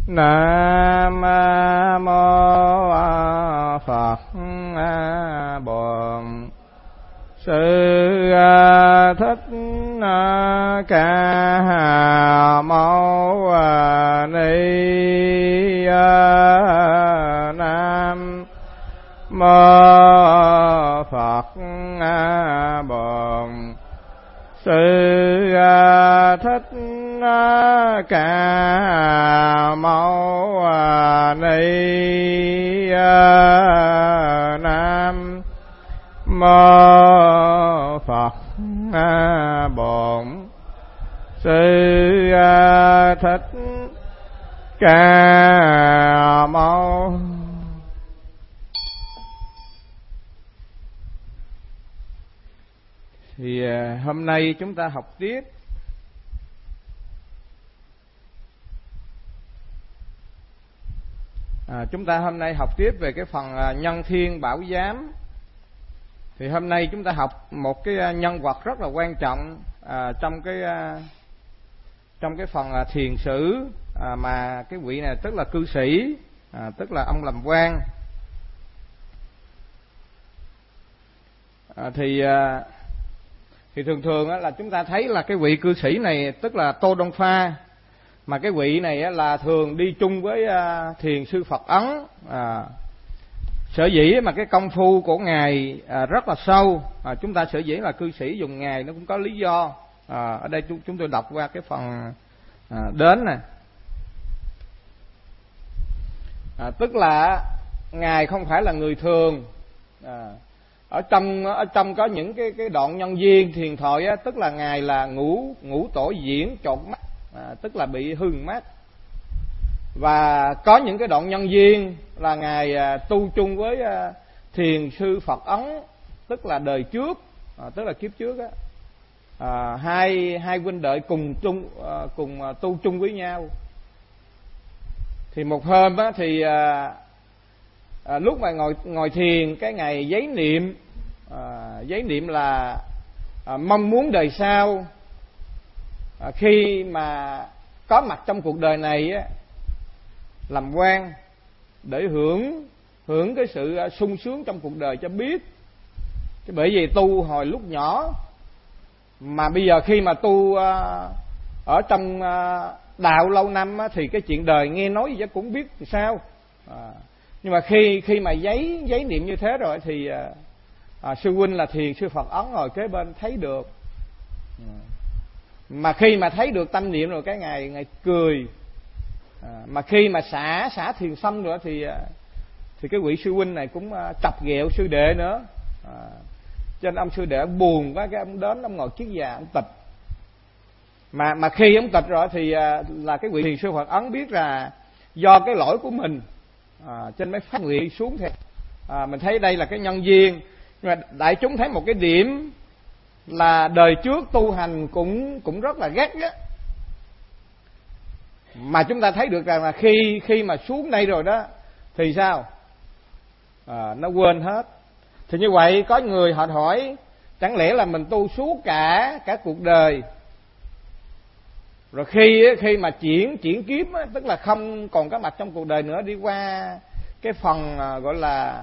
Nam mô Phật Bổn Sư Thích Ca Mâu Ni. Nam mô Phật Bổn Sư Thích Ca Mâu Ni. Nam mô Phật Bổn Sư Thích Ca Mâu. Thì hôm nay chúng ta học tiếp hôm nay học tiếp về cái phần nhân thiên bảo giám. Thì hôm nay chúng ta học một cái nhân vật rất là quan trọng trong cái phần thiền sử, mà cái vị này tức là cư sĩ, tức là ông làm quan. Thì thường là chúng ta thấy là cái vị cư sĩ này tức là Tô Đông Pha, mà cái vị này là thường đi chung với thiền sư Phật Ấn. Sở dĩ mà cái công phu của ngài rất là sâu, chúng ta sở dĩ là cư sĩ dùng ngài nó cũng có lý do. Ở đây chúng tôi đọc qua cái phần đến nè. Tức là ngài không phải là người thường. Ở trong có những cái đoạn nhân duyên thiền thoại á, tức là ngài là ngũ tổ diễn chột mắt, tức là bị hư mắt. Và có những cái đoạn nhân duyên là ngài tu chung với thiền sư Phật Ấn, tức là đời trước, tức là kiếp trước á. Hai huynh đệ cùng tu chung với nhau. Thì một hôm á, thì lúc mà ngồi thiền, cái ngày giấy niệm là mong muốn đời sau khi mà có mặt trong cuộc đời này á, làm quan để hưởng cái sự sung sướng trong cuộc đời cho biết. Chứ bởi vì tu hồi lúc nhỏ, mà bây giờ khi mà tu ở trong đạo lâu năm á, thì cái chuyện đời nghe nói gì cũng biết sao. Nhưng mà khi mà giấy niệm như thế rồi thì sư huynh là thiền sư Phật Ấn ngồi kế bên thấy được. Mà khi mà thấy được tâm niệm rồi, cái ngày cười. Mà khi mà xả thiền xong rồi thì cái vị sư huynh này cũng chọc ghẹo sư đệ nữa. Cho nên ông sư đệ buồn quá, cái ông đến ông ngồi kiết già ông tịch. Mà khi ông tịch rồi thì là cái vị thiền sư Phật Ấn biết là do cái lỗi của mình, cho nên mới phát nguyện xuống theo. Mình thấy đây là cái nhân duyên. Nhưng mà đại chúng thấy một cái điểm là đời trước tu hành cũng rất là gắt á. Mà chúng ta thấy được rằng là khi mà xuống đây rồi đó thì sao? Nó quên hết. Thì như vậy có người họ hỏi, chẳng lẽ là mình tu suốt cả cuộc đời, rồi khi mà chuyển kiếp á, tức là không còn có mặt trong cuộc đời nữa, đi qua cái phần gọi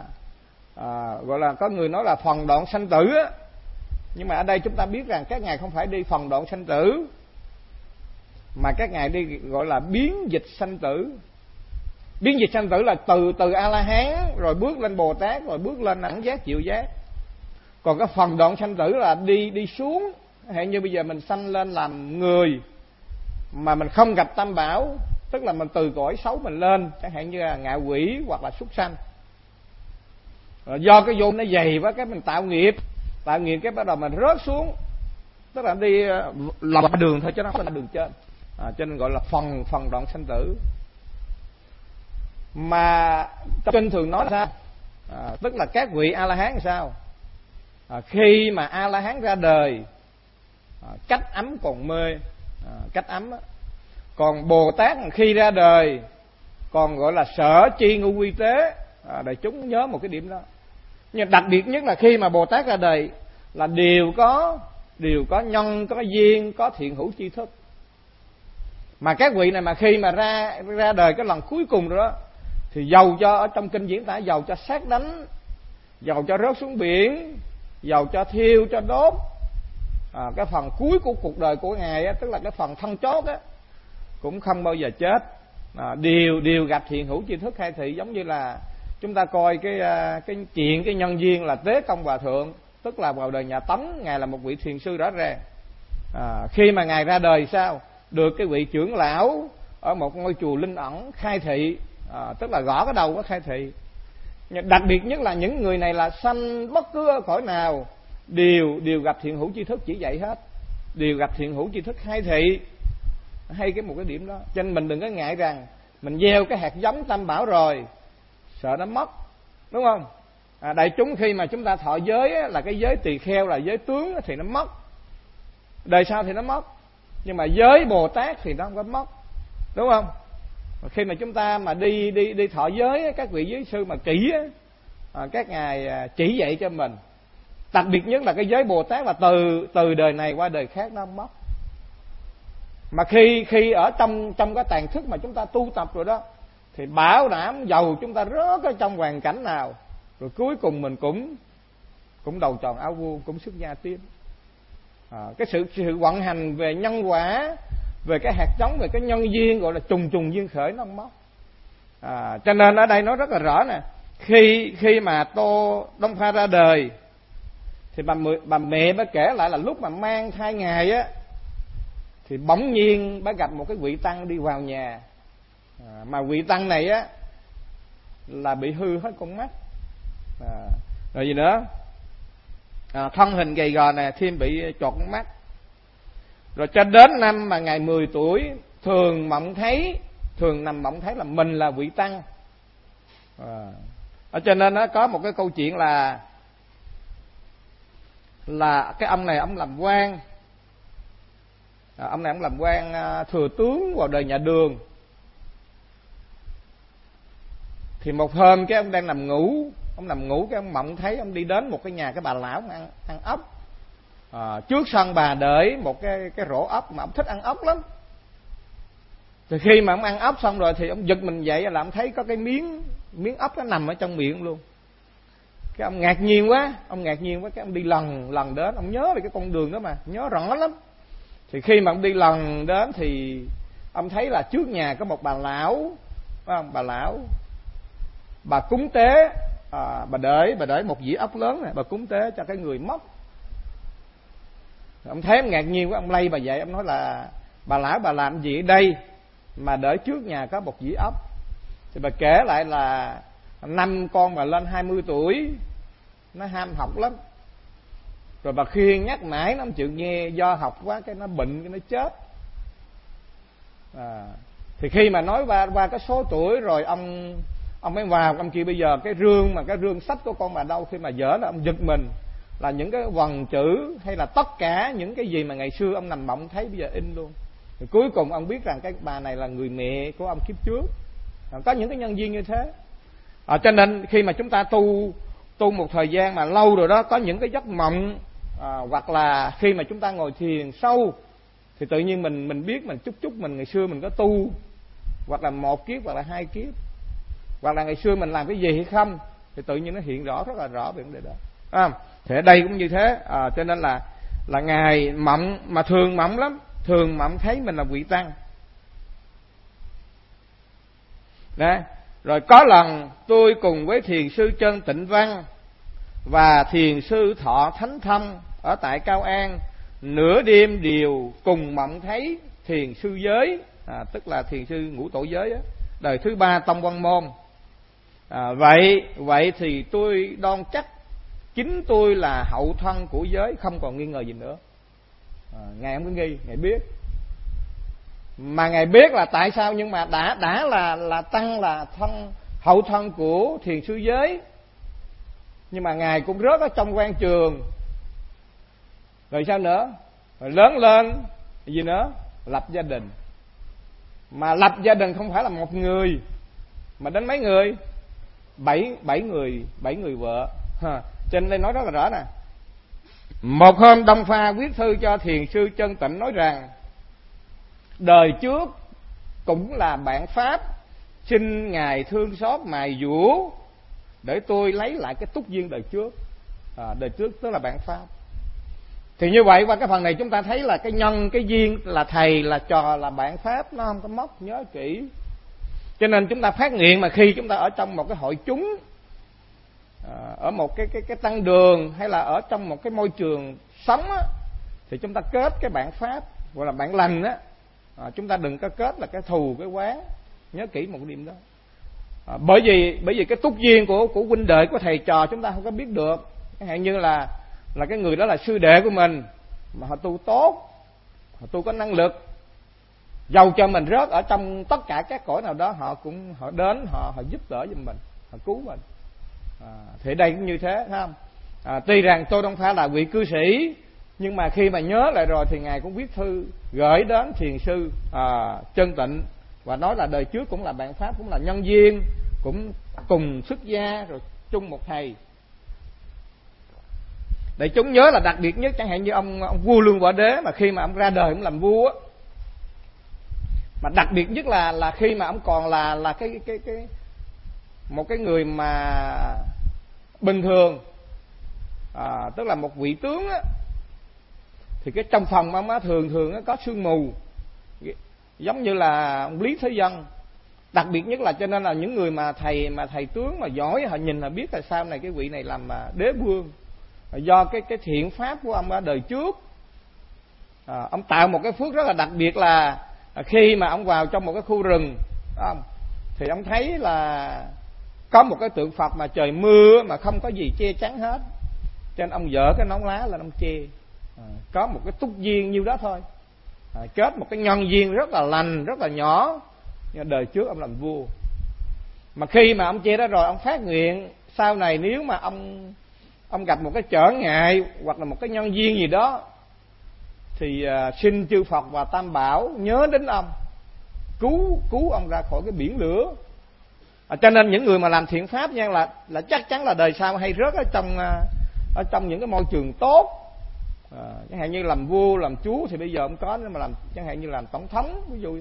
là có người nói là phần đoạn sanh tử á. Nhưng mà ở đây chúng ta biết rằng các ngài không phải đi phần đoạn sanh tử, mà các ngài đi gọi là biến dịch sanh tử. Biến dịch sanh tử là từ A La Hán rồi bước lên Bồ Tát, rồi bước lên ẩn giác diệu giác. Còn cái phần đoạn sanh tử là đi xuống. Hẹn như bây giờ mình sanh lên làm người mà mình không gặp tam bảo, tức là mình từ cõi xấu mình lên, chẳng hạn như là ngạ quỷ hoặc là súc sanh. Rồi do cái vô nó dày quá, cái mình tạo nghiệp cái bắt đầu mình rớt xuống, tức là đi lọt đường thôi chứ nó không phải là đường trên. Cho nên gọi là phần đoạn sanh tử. Mà trong kinh thường nói là sao? Tức là các vị A La Hán là sao? Khi mà A La Hán ra đời, cách ấm còn mê, cách ấm á. Còn Bồ Tát khi ra đời còn gọi là sở chi ngũ quy tế. Đại chúng nhớ một cái điểm đó. Nhưng đặc biệt nhất là khi mà Bồ Tát ra đời là đều có nhân, có duyên, có thiện hữu tri thức. Mà các vị này mà khi mà ra đời cái lần cuối cùng rồi đó, thì dầu cho ở trong kinh diễn tả, dầu cho sát đánh, dầu cho rớt xuống biển, dầu cho thiêu cho đốt, cái phần cuối của cuộc đời của Ngài á, tức là cái phần thân chốt á, cũng không bao giờ chết. Đều gặp hiện hữu tri thức khai thị. Giống như là chúng ta coi cái chuyện cái nhân duyên là Tế Công Hòa Thượng, tức là vào đời nhà Tống, Ngài là một vị thiền sư rõ ràng. Khi mà Ngài ra đời sao, được cái vị trưởng lão ở một ngôi chùa linh ẩn khai thị, tức là gõ cái đầu có khai thị. Đặc biệt nhất là những người này là sanh bất cứ ở cõi nào đều gặp thiện hữu tri thức chỉ dạy hết, đều gặp thiện hữu tri thức khai thị. Hay một cái điểm đó, cho nên mình đừng có ngại rằng mình gieo cái hạt giống tam bảo rồi sợ nó mất, đúng không? Đại chúng khi mà chúng ta thọ giới á, là cái giới tỳ kheo, là giới tướng á, thì nó mất, đời sau thì nó mất. Nhưng mà giới Bồ Tát thì nó không có mất, đúng không? Khi mà chúng ta mà đi thọ giới á, các vị giới sư mà kỹ á, các ngài chỉ dạy cho mình. Đặc biệt nhất là cái giới Bồ Tát là từ đời này qua đời khác nó không mất. Mà khi ở trong cái tàn thức mà chúng ta tu tập rồi đó, thì bảo đảm dầu chúng ta rớt ở trong hoàn cảnh nào, rồi cuối cùng mình cũng đầu tròn áo vuông, cũng xuất gia tiếp. Cái sự vận hành về nhân quả, về cái hạt giống, về cái nhân duyên gọi là trùng duyên khởi, nó không mất. Cho nên ở đây nói rất là rõ nè, khi mà Tô Đông Pha ra đời thì bà mẹ mới kể lại là lúc mà mang thai Ngài á, thì bỗng nhiên bà gặp một cái vị tăng đi vào nhà, mà vị tăng này á là bị hư hết con mắt, rồi gì nữa, thân hình gầy gò nè, thêm bị chọt con mắt. Rồi cho đến năm mà Ngài 10 tuổi, thường nằm mộng thấy là mình là vị tăng. Cho nên nó có một cái câu chuyện là cái ông này ông làm quan, ông này ông làm quan thừa tướng vào đời nhà Đường. Thì một hôm cái ông đang nằm ngủ, cái ông mộng thấy ông đi đến một cái nhà cái bà lão ăn ốc. Trước sân bà để một cái rổ ốc, mà ông thích ăn ốc lắm. Thì khi mà ông ăn ốc xong rồi thì ông giật mình dậy, là ông thấy có cái miếng ốc nó nằm ở trong miệng luôn. Cái ông ngạc nhiên quá, cái ông đi lần đến, ông nhớ về cái con đường đó mà, nhớ rõ lắm. Thì khi mà ông đi lần đến thì ông thấy là trước nhà có một bà lão, phải không? Bà cúng tế, bà để một dĩa ốc lớn này, bà cúng tế cho cái người mất. Ông thấy ông ngạc nhiên quá, ông lay bà dậy, ông nói là bà lão bà làm gì ở đây mà để trước nhà có một dĩa ốc. Thì bà kể lại là năm con mà lên 20 tuổi nó ham học lắm, rồi bà khuyên nhắc mãi nó không chịu nghe, do học quá cái nó bệnh, cái nó chết. Thì khi mà nói qua cái số tuổi rồi ông mới vào, ông kêu bây giờ cái rương sách của con bà đâu. Khi mà dở nó, ông giật mình là những cái vần chữ hay là tất cả những cái gì mà ngày xưa ông nằm mộng thấy bây giờ in luôn. Thì cuối cùng ông biết rằng cái bà này là người mẹ của ông kiếp trước. Có những cái nhân duyên như thế. Cho nên khi mà chúng ta tu một thời gian mà lâu rồi đó, có những cái giấc mộng, hoặc là khi mà chúng ta ngồi thiền sâu thì tự nhiên mình biết mình chút mình ngày xưa mình có tu, hoặc là 1 kiếp hoặc là 2 kiếp, hoặc là ngày xưa mình làm cái gì hay không, thì tự nhiên nó hiện rõ, rất là rõ về vấn đề đó. Thì ở đây cũng như thế. Cho nên là Ngài mộng, mà thường mộng lắm, thường mộng thấy mình là vị tăng. Đấy. Rồi có lần tôi cùng với thiền sư Chân Tịnh Văn và thiền sư Thọ Thánh Thâm ở tại Cao An, nửa đêm đều cùng mộng thấy thiền sư giới, tức là thiền sư Ngũ Tổ Giới á, đời thứ 3 tông Quan Môn. Vậy thì tôi đoan chắc chính tôi là hậu thân của giới, không còn nghi ngờ gì nữa. Ngài không có nghi, Ngài biết. Mà Ngài biết là tại sao, nhưng mà đã là tăng, là hậu thân của thiền sư giới, nhưng mà Ngài cũng rớt ở trong quan trường. Rồi sao nữa? Rồi lớn lên gì nữa? Lập gia đình. Mà lập gia đình không phải là một người, mà đến mấy người? 7 người vợ. Cho nên đây nói rất là rõ nè. Một hôm Đông Pha viết thư cho thiền sư Chân Tịnh nói rằng đời trước cũng là bạn pháp, xin Ngài thương xót mài dũa để tôi lấy lại cái túc duyên đời trước. Đời trước tức là bạn pháp. Thì như vậy qua cái phần này chúng ta thấy là cái nhân, cái duyên là thầy, là trò, là bạn pháp, nó không có mất, nhớ kỹ. Cho nên chúng ta phát nguyện mà khi chúng ta ở trong một cái hội chúng, ở một cái tăng đường, hay là ở trong một cái môi trường sống á, thì chúng ta kết cái bạn pháp gọi là bạn lành á. Chúng ta đừng có kết là cái thù, cái oán. Nhớ kỹ một điểm đó. Bởi vì cái túc duyên của huynh đệ, của thầy trò chúng ta không có biết được. Chẳng hạn như là cái người đó là sư đệ của mình, mà họ tu tốt, họ tu có năng lực, dầu cho mình rớt ở trong tất cả các cõi nào đó, họ đến họ giúp đỡ giùm mình, họ cứu mình. Thì đây cũng như thế, thấy không? Tuy rằng tôi không phải là vị cư sĩ, nhưng mà khi mà nhớ lại rồi thì Ngài cũng viết thư gửi đến thiền sư Chân Tịnh, và nói là đời trước cũng là bạn pháp, cũng là nhân duyên, cũng cùng xuất gia rồi chung một thầy. Để chúng nhớ là đặc biệt nhất, chẳng hạn như ông vua Lương Võ Đế, mà khi mà ông ra đời ông làm vua, mà đặc biệt nhất là khi mà ông còn là cái một cái người mà bình thường, tức là một vị tướng á, thì cái trong phòng ông á thường có sương mù, giống như là ông Lý Thế Dân. Đặc biệt nhất là cho nên là những người mà thầy tướng mà giỏi, họ nhìn là biết là sau này cái vị này làm đế vương, do cái thiện pháp của ông ở đời trước. Ông tạo một cái phước rất là đặc biệt là khi mà ông vào trong một cái khu rừng, thì ông thấy là có một cái tượng Phật mà trời mưa mà không có gì che chắn hết, cho nên ông dỡ cái nón lá lên ông che. Có một cái túc duyên nhiêu đó thôi, kết một cái nhân duyên rất là lành, rất là nhỏ. Nhưng đời trước ông làm vua, mà khi mà ông che đó rồi, ông phát nguyện sau này nếu mà ông gặp một cái trở ngại hoặc là một cái nhân duyên gì đó, thì xin chư Phật và Tam Bảo nhớ đến ông, cứu ông ra khỏi cái biển lửa. Cho nên những người mà làm thiện pháp nha, là chắc chắn là đời sau hay rớt ở trong những cái môi trường tốt. Chẳng hạn như làm vua, làm chúa thì bây giờ ông có, nhưng mà làm chẳng hạn như làm tổng thống ví dụ.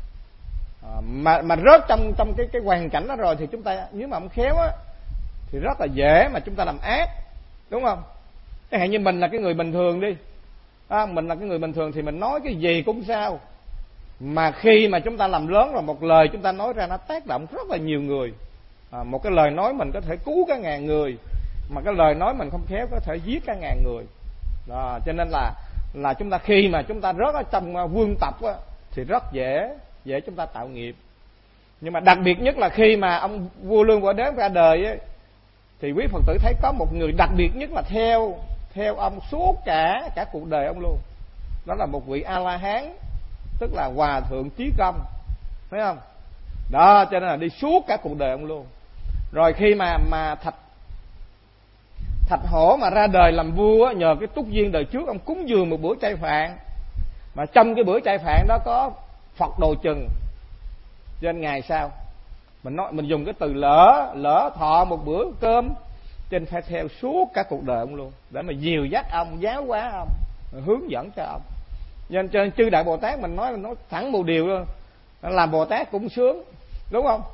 Mà rớt trong cái hoàn cảnh đó rồi thì chúng ta, nếu mà ông khéo á, thì rất là dễ mà chúng ta làm ác, đúng không? Chẳng hạn như mình là cái người bình thường đi, mình là cái người bình thường thì mình nói cái gì cũng sao, mà khi mà chúng ta làm lớn rồi, một lời chúng ta nói ra nó tác động rất là nhiều người. Một cái lời nói mình có thể cứu cả ngàn người, mà cái lời nói mình không khéo có thể giết cả ngàn người. Đó, cho nên là chúng ta khi mà chúng ta rớt ở trong vương tộc á, thì rất dễ chúng ta tạo nghiệp. Nhưng mà đặc biệt nhất là khi mà ông vua Lương Võ Đế ra đời ấy, thì quý Phật tử thấy có một người đặc biệt nhất là theo ông suốt cả cuộc đời ông luôn. Đó là một vị A La Hán, tức là Hòa Thượng Chí Công, thấy không? Đó, cho nên là đi suốt cả cuộc đời ông luôn. Rồi khi mà Thạch Hổ mà ra đời làm vua, nhờ cái túc duyên đời trước ông cúng dường một bữa chay phạn, mà trong cái bữa chay phạn đó có Phật Đồ Chừng. Cho nên ngày sau mình dùng cái từ lỡ thọ một bữa cơm, trên phải theo suốt cả cuộc đời ông luôn, để mà dìu dắt ông, giáo hóa ông, hướng dẫn cho ông. Cho nên chư Đại Bồ Tát mình nói thẳng một điều luôn, làm Bồ Tát cũng sướng, đúng không?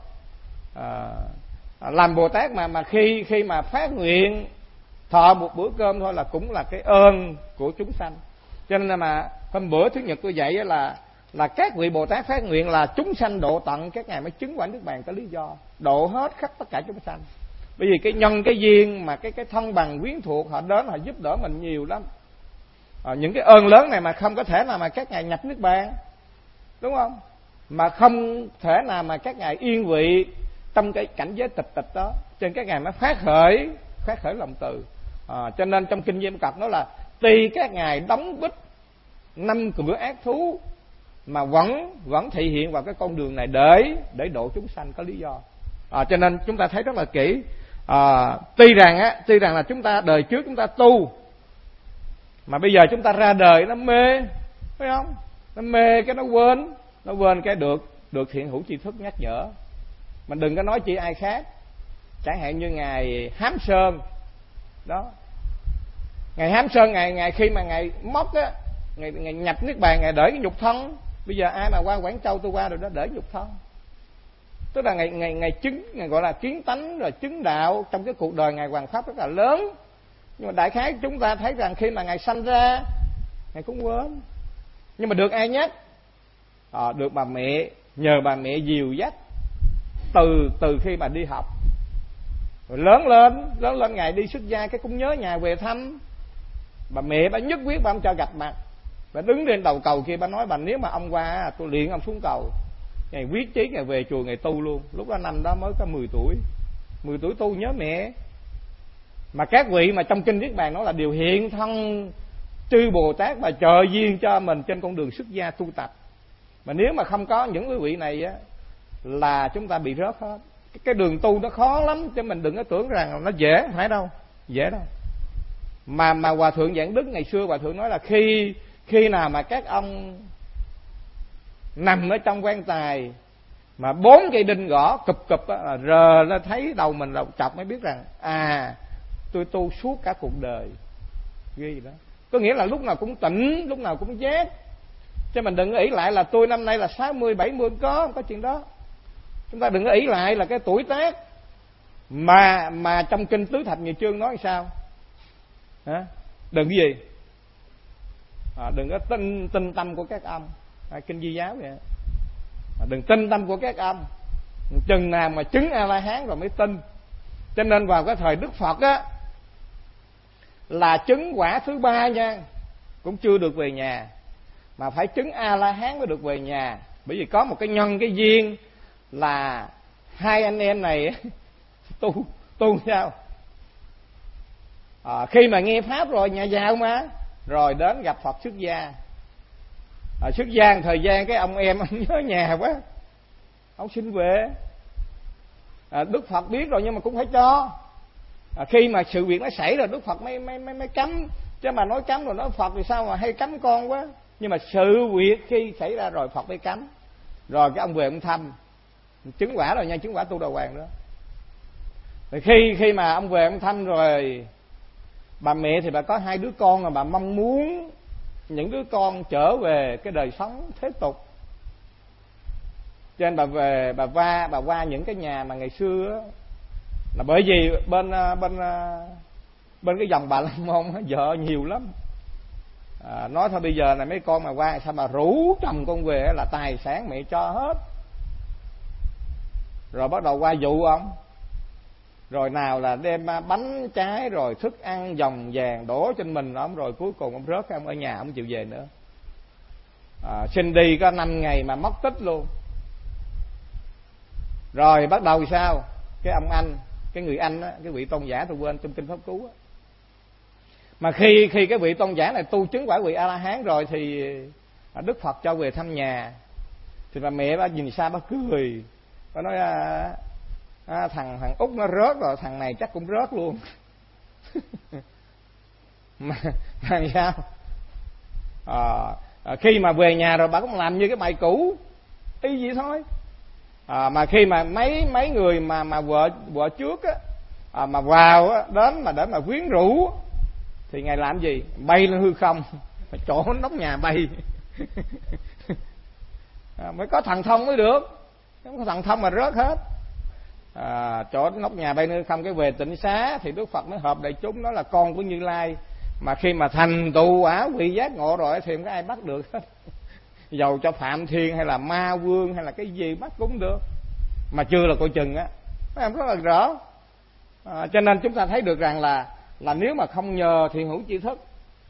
Làm Bồ Tát mà khi mà phát nguyện thọ một bữa cơm thôi là cũng là cái ơn của chúng sanh. Cho nên là mà hôm bữa thứ Nhật tôi dạy là các vị Bồ Tát phát nguyện là chúng sanh độ tận, các ngài mới chứng quả Niết Bàn. Có lý do độ hết khắp tất cả chúng sanh, bởi vì cái nhân cái duyên mà cái thân bằng quyến thuộc họ đến, họ giúp đỡ mình nhiều lắm. Những cái ơn lớn này mà không có thể nào mà các ngài nhập Niết Bàn, đúng không? Mà không thể nào mà các ngài yên vị trong cái cảnh giới tịch đó, cho nên các ngài mới phát khởi lòng từ. Cho nên trong kinh Diêm Cập nói là tuy các ngài đóng bích 5 cửa ác thú, mà vẫn thể hiện vào cái con đường này để độ chúng sanh, có lý do. Cho nên chúng ta thấy rất là kỹ. Tuy rằng là chúng ta đời trước chúng ta tu, mà bây giờ chúng ta ra đời nó mê, phải không? Nó mê cái nó quên cái được thiện hữu tri thức nhắc nhở. Mình đừng có nói chỉ ai khác. Chẳng hạn như ngài Hám Sơn đó, ngài Hám Sơn, ngài khi mà ngài móc á, ngài nhập Niết Bàn, ngài đợi cái nhục thân, Bây giờ ai mà qua Quảng Châu tôi qua rồi đó, đỡ nhục thân. Tức là ngày chứng, ngày gọi là kiến tánh rồi chứng đạo trong cái cuộc đời ngài hoàn pháp rất là lớn. Nhưng mà đại khái chúng ta thấy rằng khi mà ngài sanh ra, ngài cũng quên. Nhưng mà được ai nhắc? Được bà mẹ, nhờ bà mẹ dìu dắt từ khi mà đi học. Rồi lớn lên ngài đi xuất gia, cái cũng nhớ nhà về thăm. Bà mẹ bà nhất quyết bà không cho gặp mặt. Bà đứng trên đầu cầu kia bà nói, bà nếu mà ông qua tôi liền ông xuống cầu. Ngài quyết chí ngài về chùa ngài tu luôn. Lúc đó năm đó mới có 10 tuổi. 10 tuổi tu nhớ mẹ. Mà các vị mà trong kinh Niết Bàn nói là điều hiện thân chư Bồ Tát mà trợ duyên cho mình trên con đường xuất gia tu tập. Mà nếu mà không có những quý vị này á, là chúng ta bị rớt hết. Cái đường tu nó khó lắm, chứ mình đừng có tưởng rằng nó dễ, không phải đâu, dễ đâu. Mà Hòa Thượng Giảng Đức ngày xưa Hòa Thượng nói là khi nào mà các ông nằm ở trong quan tài mà 4 cây đinh gõ cụp á, rờ lên thấy đầu mình là chọc mới biết rằng tôi tu suốt cả cuộc đời. Ghi đó. Có nghĩa là lúc nào cũng tỉnh, lúc nào cũng giác. Chứ mình đừng nghĩ lại là tôi năm nay là 60, 70, không có chuyện đó. Chúng ta đừng có ý lại là cái tuổi tác. Mà trong kinh Tứ Thập Nhị Chương nói sao? Đừng cái gì? Đừng có tin tâm của các ông. Kinh Di Giáo vậy. Đừng tin tâm của các ông. Chừng nào mà chứng A-la-hán rồi mới tin. Cho nên vào cái thời Đức Phật á, là chứng quả thứ 3 nha, cũng chưa được về nhà, mà phải chứng A-la-hán mới được về nhà. Bởi vì có một cái nhân cái duyên là hai anh em này tu sao? Khi mà nghe pháp rồi, nhà giàu mà, rồi đến gặp Phật xuất gia. Xuất gia một thời gian cái ông em ông nhớ nhà quá, ông xin về. Đức Phật biết rồi nhưng mà cũng phải cho. Khi mà sự việc nó xảy rồi Đức Phật mới cấm. Chứ mà nói cấm rồi nói Phật thì sao mà hay cấm con quá. Nhưng mà sự việc khi xảy ra rồi Phật mới cấm. Rồi cái ông về ông thăm, chứng quả rồi nha, chứng quả tu đà hoàng đó. Rồi khi mà ông về ông thăm rồi, bà mẹ thì bà có 2 đứa con, mà bà mong muốn những đứa con trở về cái đời sống thế tục. Cho nên bà về bà qua những cái nhà mà ngày xưa á, là bởi vì bên cái dòng Bà La Môn vợ nhiều lắm. Nói thôi bây giờ này mấy con mà qua sao mà rủ chồng con về là tài sản mẹ cho hết. Rồi bắt đầu qua dụ ông. Rồi nào là đem bánh trái rồi thức ăn vòng vàng đổ trên mình ông. Rồi cuối cùng ông rớt, ông ở nhà ông chịu về nữa. Xin đi có 5 ngày mà mất tích luôn. Rồi bắt đầu sao? Cái ông anh, cái người anh á, cái vị tôn giả tôi quên trong kinh Pháp Cú á. Mà khi cái vị tôn giả này tu chứng quả vị A-la-hán rồi thì Đức Phật cho về thăm nhà. Thì bà mẹ bà nhìn xa bà cười. Bà nói thằng Út nó rớt rồi, thằng này chắc cũng rớt luôn. mà sao? Khi mà về nhà rồi bà cũng làm như cái bài cũ, y vậy thôi. Mà khi mà mấy người mà vợ trước á, mà vào á, đến mà quyến rũ thì ngài làm gì? Bay lên hư không, chỗ nóc nhà bay. Mới có thần thông mới được, không có thần thông mà rớt hết. Chỗ nóc nhà bay lên hư không, cái về Tịnh Xá thì Đức Phật mới họp đại chúng, đó là con của Như Lai. Mà khi mà thành tựu quả vị giác ngộ rồi thì không có ai bắt được hết. Dầu cho Phạm Thiên hay là Ma Vương hay là cái gì bắt cũng được, mà chưa là coi chừng á. Em rất là rõ. Cho nên chúng ta thấy được rằng là nếu mà không nhờ thiện hữu tri thức,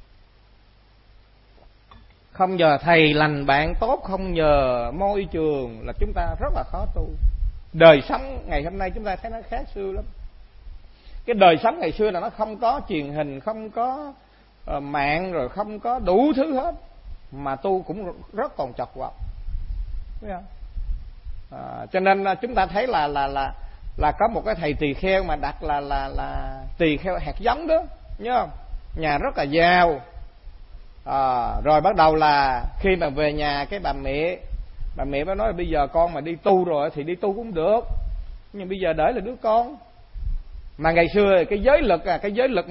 không nhờ thầy lành bạn tốt, không nhờ môi trường, là chúng ta rất là khó tu. Đời sống ngày hôm nay chúng ta thấy nó khác xưa lắm. Cái đời sống ngày xưa là nó không có truyền hình, không có mạng, rồi không có đủ thứ hết, mà tu cũng rất còn chật vật. Thấy không? Cho nên chúng ta thấy là có một cái thầy tỳ kheo mà đặt là tỳ kheo hạt giống đó, nhớ không? Nhà rất là giàu. Rồi bắt đầu là khi mà về nhà cái bà mẹ mới nói là bây giờ con mà đi tu rồi thì đi tu cũng được, nhưng bây giờ để là đứa con. Mà ngày xưa cái giới lực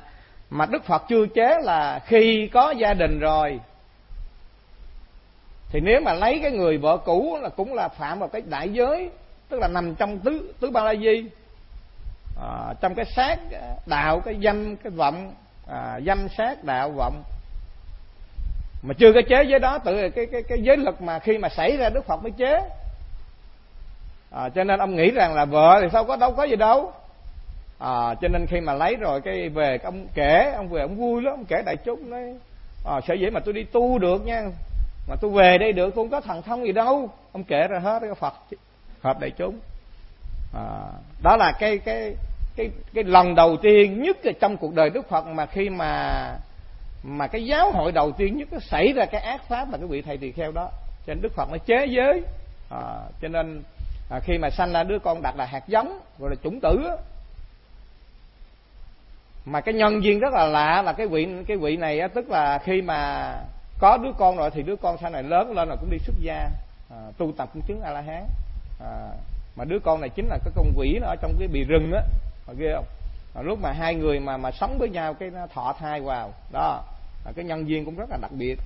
mà Đức Phật chưa chế là khi có gia đình rồi Thì nếu mà lấy cái người vợ cũ là cũng là phạm vào cái đại giới, tức là nằm trong tứ ba la di, trong cái sát đạo, cái dâm, cái vọng, dâm sát đạo vọng. Mà chưa cái chế giới đó, tự cái giới lực mà khi mà xảy ra Đức Phật mới chế. Cho nên ông nghĩ rằng là vợ thì sao đâu có gì đâu. Cho nên khi mà lấy rồi cái về ông kể, ông về ông vui lắm, ông kể đại chúng nói sở dĩ mà tôi đi tu được nha, mà tôi về đây được, tôi không có thần thông gì đâu. Ông kể ra hết cái Phật hợp đại chúng. Đó là cái lần đầu tiên nhất trong cuộc đời Đức Phật mà khi mà cái giáo hội đầu tiên nhất nó xảy ra cái ác pháp là cái vị thầy tỳ kheo đó. Cho nên Đức Phật mới chế giới. Cho nên khi mà sanh ra đứa con đặt là hạt giống, gọi là chủng tử. Mà cái nhân duyên rất là lạ là cái vị này tức là khi mà có đứa con rồi thì đứa con sau này lớn lên là cũng đi xuất gia, tu tập cũng chứng A La Hán. Mà đứa con này chính là cái con quỷ nó ở trong cái bì rừng á, ghê không? Lúc mà hai người mà sống với nhau cái nó thọ thai vào đó, cái nhân duyên cũng rất là đặc biệt.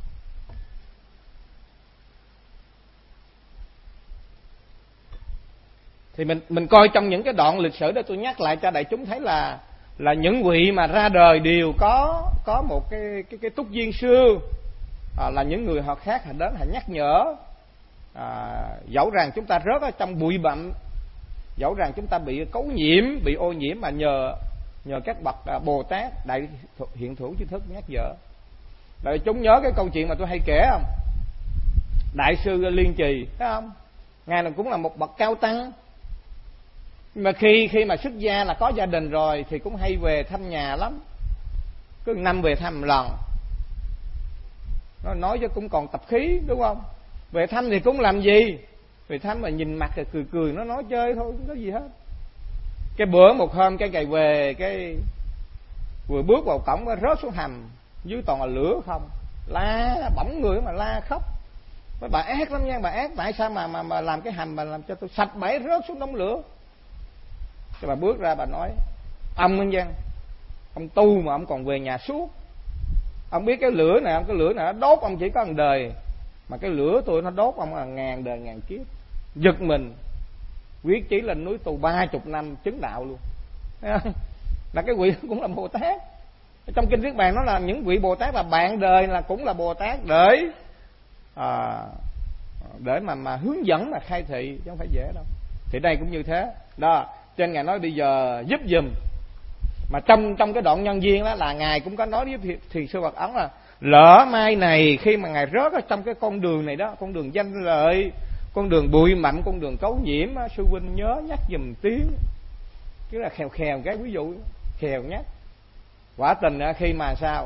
Thì mình coi trong những cái đoạn lịch sử đó, tôi nhắc lại cho đại chúng thấy là những vị mà ra đời đều có một cái túc duyên xưa, là những người họ khác họ đến họ nhắc nhở. Dẫu rằng chúng ta rớt ở trong bụi bặm, dẫu rằng chúng ta bị cấu nhiễm, bị ô nhiễm, mà nhờ các bậc Bồ Tát đại hiện thủ trí thức nhắc nhở. Đại chúng nhớ cái câu chuyện mà tôi hay kể không? Đại sư Liên Trì, thấy không? Ngài là cũng là một bậc cao tăng, mà khi mà xuất gia là có gia đình rồi thì cũng hay về thăm nhà lắm, cứ năm về thăm một lần. Nó nói cho cũng còn tập khí, đúng không? Về thăm thì cũng làm gì? Về thăm mà nhìn mặt rồi cười nó nói chơi thôi, không có gì hết. Cái bữa một hôm cái ngày về, cái vừa bước vào cổng cái rớt xuống hầm, dưới toàn là lửa không, la bỏng người mà la khóc. Bà ác lắm nha, bà ác, tại sao mà làm cái hầm mà làm cho tôi sạch bẫy rớt xuống đống lửa. Cái bà bước ra bà nói: ông Minh Giang, ông tu mà ông còn về nhà suốt. Ông biết cái lửa này nó đốt ông chỉ có một đời, mà cái lửa tôi nó đốt ông là ngàn đời ngàn kiếp. Giật mình, quyết chí lên núi tu 30 năm chứng đạo luôn. Là cái vị cũng là Bồ Tát. Trong kinh Niết Bàn nó là những vị Bồ Tát là bạn đời, là cũng là Bồ Tát để mà hướng dẫn, mà khai thị, chứ không phải dễ đâu. Thì đây cũng như thế đó. Trên Ngài nói bây giờ giúp giùm. Mà trong cái đoạn nhân duyên đó là Ngài cũng có nói với Thiền sư Phật Ấn là lỡ mai này khi mà Ngài rớt ở trong cái con đường này đó, con đường danh lợi, con đường bụi mặn, con đường cấu nhiễm, sư huynh nhớ nhắc giùm tiếng. Chứ là khèo cái ví dụ, khèo nhắc. Quả tình khi mà sao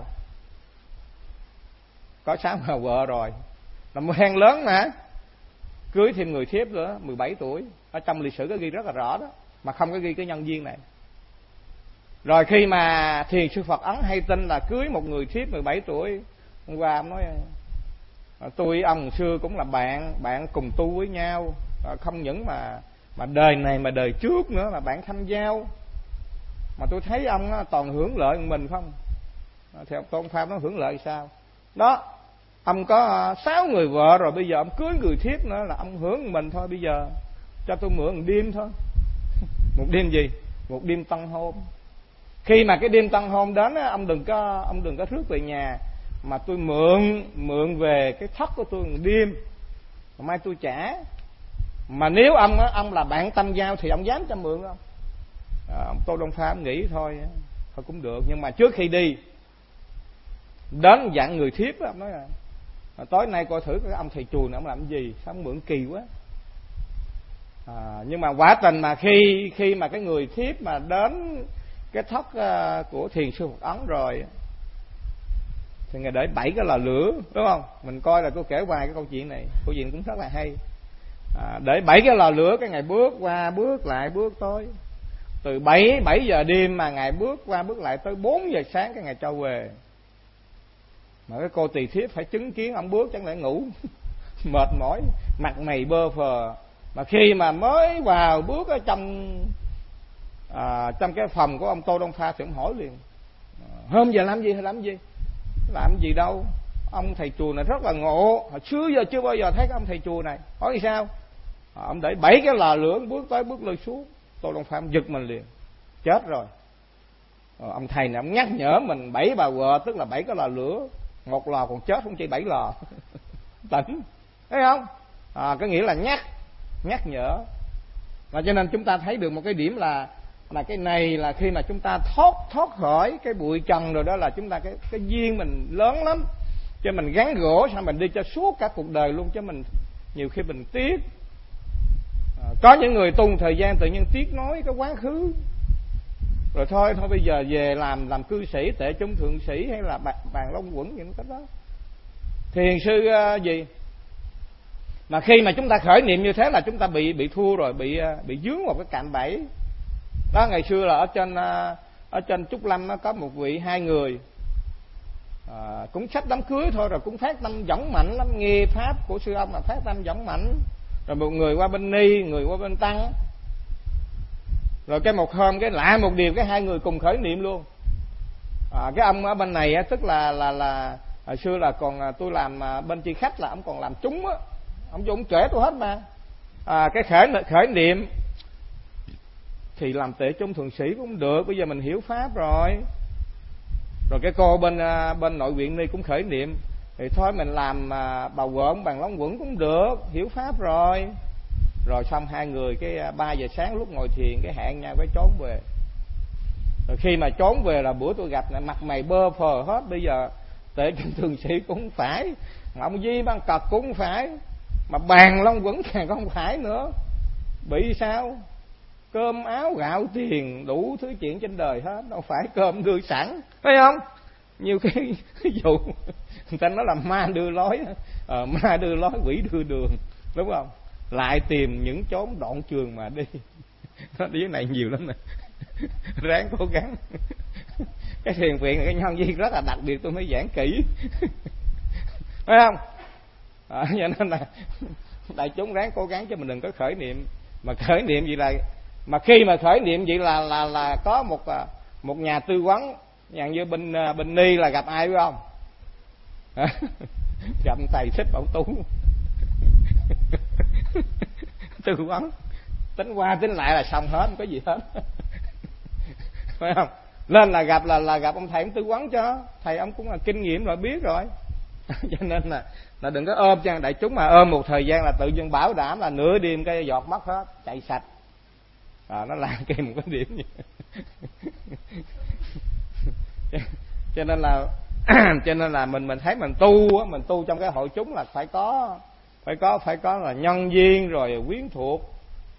có 6 bà vợ rồi, làm hen lớn mà cưới thêm người thiếp nữa 17 tuổi. Ở trong lịch sử có ghi rất là rõ đó, mà không có ghi cái nhân duyên này. Rồi khi mà Thiền sư Phật Ấn hay tin là cưới một người thiếp 17 tuổi, hôm qua ông nói tôi với ông xưa cũng là bạn cùng tu với nhau, không những mà đời này mà đời trước nữa là bạn thâm giao, mà tôi thấy ông toàn hưởng lợi mình không. Thì ông Tôn Pháp nó hưởng lợi sao đó? Ông có 6 người vợ rồi, bây giờ ông cưới người thiếp nữa là ông hưởng mình thôi. Bây giờ cho tôi mượn một đêm thôi. Một đêm gì? Một đêm tân hôn. Khi mà cái đêm tân hôn đến, ông đừng có rước về nhà, mà tôi mượn về cái thất của tôi một đêm, mai tôi trả. Mà nếu ông là bạn tâm giao thì ông dám cho mượn không? Ông Tô Đông Pháp nghĩ thôi cũng được. Nhưng mà trước khi đi đến dạng người thiếp, ông nói là tối nay coi thử cái ông thầy chùa này ông làm cái gì, sao ông mượn kỳ quá. Nhưng mà quả tình mà khi mà cái người thiếp mà đến cái thất của Thiền sư Phật Ấn rồi thì Ngài để 7 cái lò lửa, đúng không? Mình coi là tôi kể qua cái câu chuyện này, câu chuyện cũng rất là hay. Để 7 cái lò lửa, cái Ngài bước qua bước lại bước tới, từ 7 giờ đêm mà Ngài bước qua bước lại tới 4 giờ sáng cái Ngài cho về. Mà cái cô tỳ thiếp phải chứng kiến ông bước chẳng lẽ ngủ mệt mỏi, mặt mày bơ phờ. Mà khi mà mới vào bước ở trong cái phòng của ông Tô Đông Pha thì ông hỏi liền: hôm giờ làm gì? Làm gì đâu? ông thầy chùa này rất là ngộ, hồi xưa giờ chưa bao giờ thấy cái ông thầy chùa này. Hỏi vì sao? Ông để 7 cái lò lửa, bước tới bước lui xuống. Tô Long Phạm giật mình liền, chết rồi. Ông thầy này ông nhắc nhở mình 7 bà vợ, tức là 7 cái lò lửa, một lò còn chết không chỉ 7 lò. Tỉnh, thấy không? Có nghĩa là nhắc nhở. Và cho nên chúng ta thấy được một cái điểm là cái này là khi mà chúng ta thoát khỏi cái bụi trần rồi, đó là chúng ta cái duyên mình lớn lắm, cho mình gắn gỗ sao mình đi cho suốt cả cuộc đời luôn, chứ mình nhiều khi mình tiếc. Có những người tu thời gian tự nhiên tiếc nói cái quá khứ, rồi thôi bây giờ về làm cư sĩ, tệ chúng thượng sĩ hay là bàn long quẩn những cái đó. Thiền sư gì mà khi mà chúng ta khởi niệm như thế là chúng ta bị thua rồi, bị dướng vào cái cạm bẫy đó. Ngày xưa là ở trên Trúc Lâm nó có một vị, 2 người cũng sắp đám cưới thôi, rồi cũng phát tâm dõng mạnh lắm, nghe pháp của sư ông là phát tâm dõng mạnh. Rồi một người qua bên Ni, người qua bên Tăng. Rồi cái một hôm cái lạ một điều, cái 2 người cùng khởi niệm luôn. Cái ông ở bên này tức là hồi xưa là còn tôi làm bên chi khách là ông còn làm trúng á, ông trễ tôi hết mà. Cái khởi niệm thì làm tệ chung thượng sĩ cũng được, bây giờ mình hiểu pháp rồi. Rồi cái cô bên nội viện Ni cũng khởi niệm, thì thôi mình làm bà vợ bàn long quẩn cũng được, hiểu pháp rồi. Rồi xong 2 người cái 3 giờ sáng lúc ngồi thiền cái hẹn nhau cái trốn về. Rồi khi mà trốn về là bữa tôi gặp lại mặt mày bơ phờ hết, bây giờ tệ chung thượng sĩ cũng phải, ông Di Ban Cật cũng phải, mà bàn long quẩn càng không phải nữa. Bị sao? Cơm áo gạo tiền đủ thứ chuyện trên đời hết, đâu phải cơm đưa sẵn, thấy không? Nhiều cái vụ người ta nói là ma đưa lối, ma đưa lối, quỷ đưa đường, đúng không? Lại tìm những chốn đoạn trường mà đi. Nó đi cái này nhiều lắm nè. Ráng cố gắng. Cái thiền viện là cái nhân viên rất là đặc biệt, tôi mới giảng kỹ. Phải không? Cho nên là đại chúng ráng cố gắng, chứ mình đừng có khởi niệm. Mà khởi niệm gì là, mà khi mà khởi niệm vậy là có một nhà tư vấn, dạng như bên Ni là gặp ai phải không? Gặp thầy Thích Bảo Tú. Tư vấn tính qua tính lại là xong hết, không có gì hết. Phải không? Nên là gặp ông thầy ông tư vấn cho, thầy ông cũng là kinh nghiệm rồi, biết rồi. Cho nên là đừng có ôm cho đại chúng, mà ôm một thời gian là tự nhiên bảo đảm là nửa đêm cái giọt mất hết, chạy sạch. Nó làm kèm một cái điểm. Cho nên là mình thấy mình tu trong cái hội chúng là phải có là nhân duyên rồi quyến thuộc.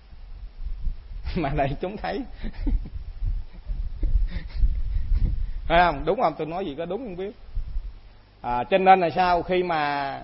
Mà đây chúng thấy phải không? Đúng không? Tôi nói gì có đúng không biết. Cho nên là sao, khi mà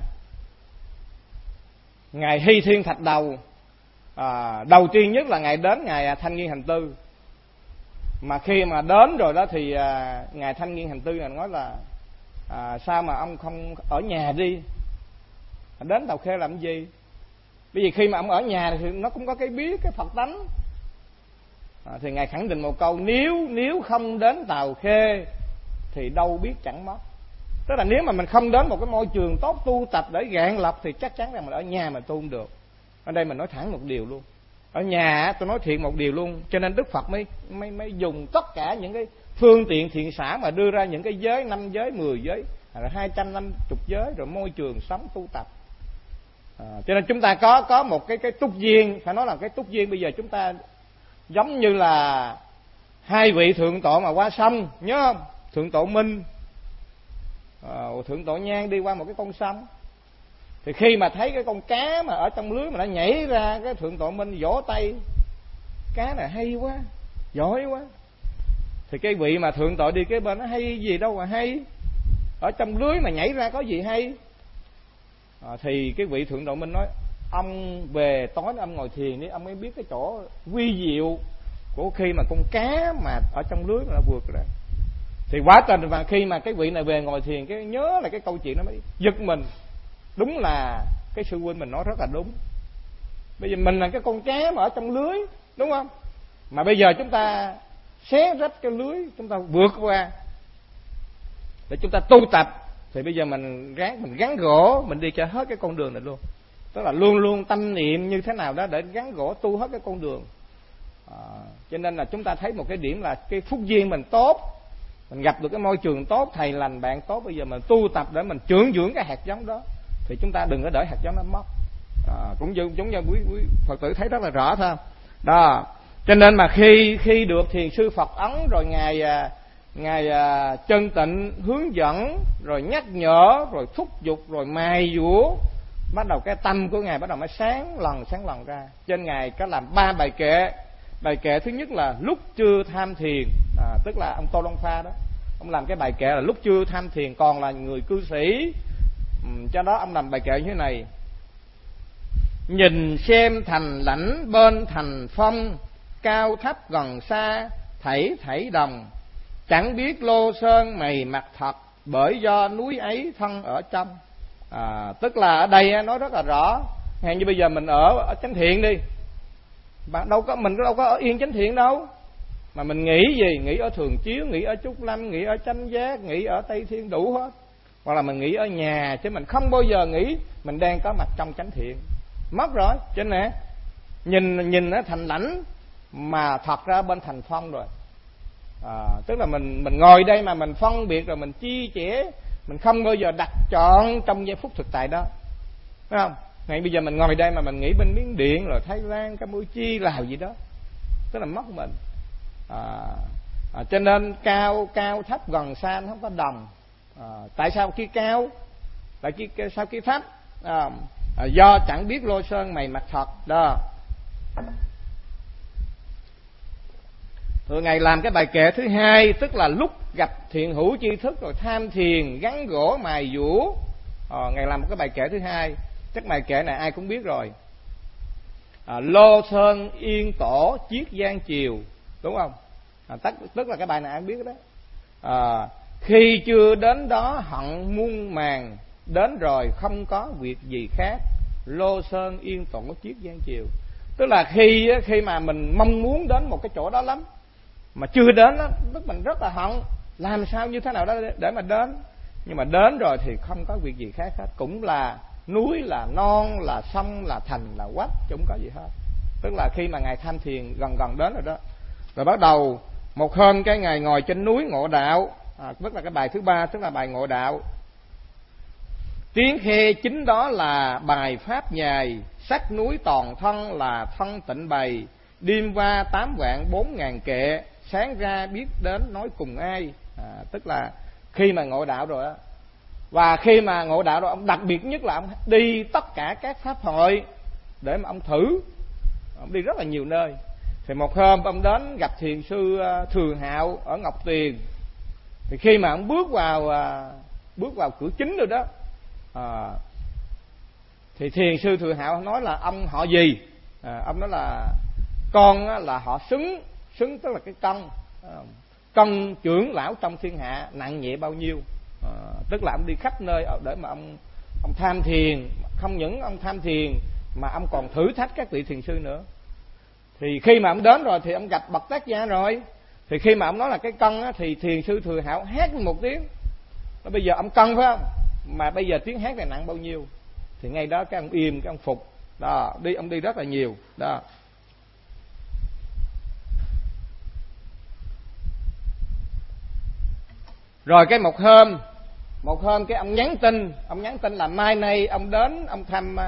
ngày Hy Thiên Thạch Đầu, đầu tiên nhất là ngày đến ngày Thanh Nghiên Hành Tư. Mà khi mà đến rồi đó thì ngày Thanh Nghiên Hành Tư là nói là sao mà ông không ở nhà đi, đến Tàu Khê làm cái gì? Bởi vì khi mà ông ở nhà thì nó cũng có cái biết, cái Phật tánh. Thì ngài khẳng định một câu, nếu không đến Tàu Khê thì đâu biết chẳng mất. Tức là nếu mà mình không đến một cái môi trường tốt tu tập để rèn lọc thì chắc chắn rằng mình ở nhà mình tu không được. Ở đây mình nói thẳng một điều luôn, ở nhà tôi nói thiệt một điều luôn. Cho nên Đức Phật mới dùng tất cả những cái phương tiện thiện xả mà đưa ra những cái giới, 5 giới, 10 giới, 250 giới, rồi môi trường sống tu tập. Cho nên chúng ta có một cái túc duyên, phải nói là cái túc duyên bây giờ chúng ta giống như là 2 vị thượng tọa mà qua sông, nhớ không? Thượng tọa Minh, thượng tọa Nhan đi qua một cái con sông. Thì khi mà thấy cái con cá mà ở trong lưới mà nó nhảy ra, cái thượng tọa Minh vỗ tay, cá này hay quá, giỏi quá. Thì cái vị mà thượng tọa đi kế bên nó hay gì đâu mà hay, ở trong lưới mà nhảy ra có gì hay. Thì cái vị thượng tọa Minh nói, ông về tối ông ngồi thiền đi, ông mới biết cái chỗ vi diệu của khi mà con cá mà ở trong lưới mà nó vượt ra. Thì quá trình và khi mà cái vị này về ngồi thiền, cái nhớ là cái câu chuyện nó mới giật mình. Đúng là cái sư huynh mình nói rất là đúng. Bây giờ mình là cái con cá mà ở trong lưới, đúng không? Mà bây giờ chúng ta xé rách cái lưới, chúng ta vượt qua để chúng ta tu tập, Thì bây giờ mình gắn gỗ, mình đi cho hết cái con đường này luôn. Tức là luôn luôn tâm niệm như thế nào đó để gắn gỗ tu hết cái con đường. Cho nên là chúng ta thấy một cái điểm là cái phúc duyên mình tốt, mình gặp được cái môi trường tốt, thầy lành bạn tốt, bây giờ mình tu tập để mình trưởng dưỡng cái hạt giống đó, thì chúng ta đừng có để hạt giống nó mất. Cũng giống như quý Phật tử thấy rất là rõ thôi đó. Cho nên mà khi được thiền sư Phật ấn rồi ngài chân tịnh hướng dẫn, rồi nhắc nhở, rồi thúc giục, rồi mài dũa, bắt đầu cái tâm của ngài bắt đầu mới sáng lần ra. Trên ngài có làm 3 bài kệ. Bài kệ thứ nhất là lúc chưa tham thiền, tức là ông Tô Long Pha đó, ông làm cái bài kệ là lúc chưa tham thiền, còn là người cư sĩ. Cho đó ông làm bài kệ như thế này: nhìn xem thành lãnh bên thành phong, cao thấp gần xa thảy đồng, chẳng biết lô sơn mày mặt thật, bởi do núi ấy thân ở trong. Tức là ở đây nói rất là rõ. Ngay như bây giờ mình ở Chánh Thiện đi, mình đâu có ở yên Chánh Thiện đâu, mà mình nghĩ gì? Nghĩ ở Thường Chiếu, nghĩ ở Trúc Lâm, nghĩ ở Chánh Giác, nghĩ ở Tây Thiên đủ hết. Hoặc là mình nghĩ ở nhà, chứ mình không bao giờ nghĩ mình đang có mặt trong Chánh Thiện. Mất rồi. Cho nên nhìn nó thành lãnh mà thật ra bên thành phong rồi. Tức là mình ngồi đây mà mình phân biệt rồi mình chia sẻ, mình không bao giờ đặt chọn trong giây phút thực tại đó, phải không? Ngay bây giờ mình ngồi đây mà mình nghĩ bên Miến Điện rồi Thái Lan, Campuchia, Lào gì đó, tức là mất mình. Cho nên cao thấp gần xa nó không có đồng. Tại sao kia cao? Tại sao kia thấp? Do chẳng biết lô sơn mày mặt thật đó. Rồi ngài làm cái bài kệ thứ hai, tức là lúc gặp thiện hữu tri thức rồi tham thiền, gắn gỗ mài dũa. Ngài làm một cái bài kệ thứ hai, chắc bài kệ này ai cũng biết rồi. Lô sơn yên tổ chiết giang chiều, đúng không? Tức là cái bài này ai biết đó. Khi chưa đến đó hận muôn màng, đến rồi không có việc gì khác, lô sơn yên tổ chiết giang chiều. Tức là khi mà mình mong muốn đến một cái chỗ đó lắm mà chưa đến đó, tức mình rất là hận, làm sao như thế nào đó để mà đến. Nhưng mà đến rồi thì không có việc gì khác hết, cũng là núi, là non, là sông, là thành, là quách, chứ không có gì hết. Tức là khi mà ngài tham thiền gần đến rồi đó, rồi bắt đầu một hôm cái ngài ngồi trên núi ngộ đạo. Tức là cái bài thứ ba, tức là bài ngộ đạo. Tiếng khe chính đó là bài pháp nhài, sắc núi toàn thân là thân tịnh bày, đêm qua 8 vạn 4 ngàn kệ, sáng ra biết đến nói cùng ai. Tức là khi mà ngộ đạo rồi á, và khi mà ngộ đạo rồi, ông đặc biệt nhất là ông đi tất cả các pháp hội để mà ông thử. Ông đi rất là nhiều nơi. Thì một hôm ông đến gặp thiền sư Thừa Hạo ở Ngọc Tiền. Thì khi mà ông bước vào cửa chính rồi đó, thì thiền sư Thừa Hạo nói là ông họ gì? Ông nói là con là họ Xứng tức là cái cân trưởng lão trong thiên hạ, nặng nhẹ bao nhiêu. Tức là ông đi khắp nơi để mà ông tham thiền. Không những ông tham thiền mà ông còn thử thách các vị thiền sư nữa. Thì khi mà ông đến rồi thì ông gặp bậc tác gia rồi. Thì khi mà ông nói là cái cân á, thì thiền sư Thừa Hạo hét một tiếng. Bây giờ ông cân phải không? Mà bây giờ tiếng hét này nặng bao nhiêu? Thì ngay đó cái ông im, cái ông phục. Đó, ông đi rất là nhiều. Đó. Rồi cái một hôm cái ông nhắn tin là mai nay ông đến ông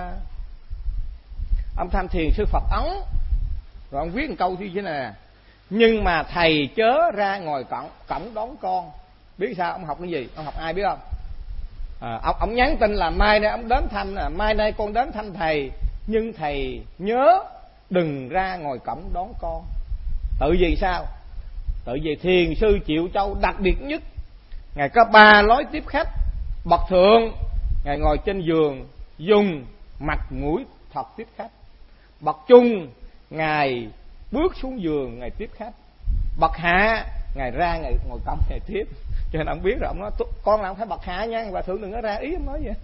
thăm thiền sư Phật ấn. Rồi ông viết một câu như thế này: nhưng mà thầy chớ ra ngồi cổng đón con. Biết sao? Ông học cái gì? Ông học ai biết không? Ông nhắn tin là mai nay ông đến thăm, mai nay con đến thăm thầy, nhưng thầy nhớ đừng ra ngồi cổng đón con. Tự vì sao? Tự vì thiền sư Triệu Châu đặc biệt nhất, ngài có 3 lối tiếp khách. Bậc thượng, ngài ngồi trên giường dùng mặt mũi thật tiếp khách. Bậc trung, ngài bước xuống giường ngài tiếp khách. Bậc hạ, ngài ra ngài ngồi cổng ngài tiếp. Cho nên ông biết rồi, ông nói con là ông phải bậc hạ nha, và thượng đừng có ra ý ông nói vậy.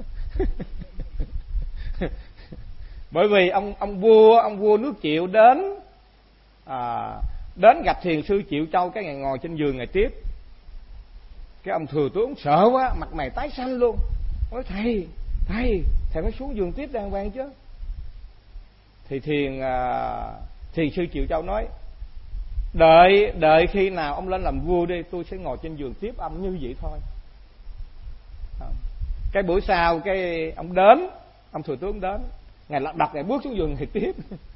Bởi vì ông vua nước Triệu đến gặp thiền sư Triệu Châu, cái ngài ngồi trên giường ngài tiếp. Cái ông thừa tướng sợ quá, mặt mày tái xanh luôn, nói thầy phải xuống giường tiếp đàng hoàng chứ. Thì thiền sư Triệu Châu nói, đợi khi nào ông lên làm vua đi, tôi sẽ ngồi trên giường tiếp ông như vậy thôi. Cái buổi sau cái ông đến, ông thừa tướng đến, ngài lật đật ngài bước xuống giường ngài tiếp.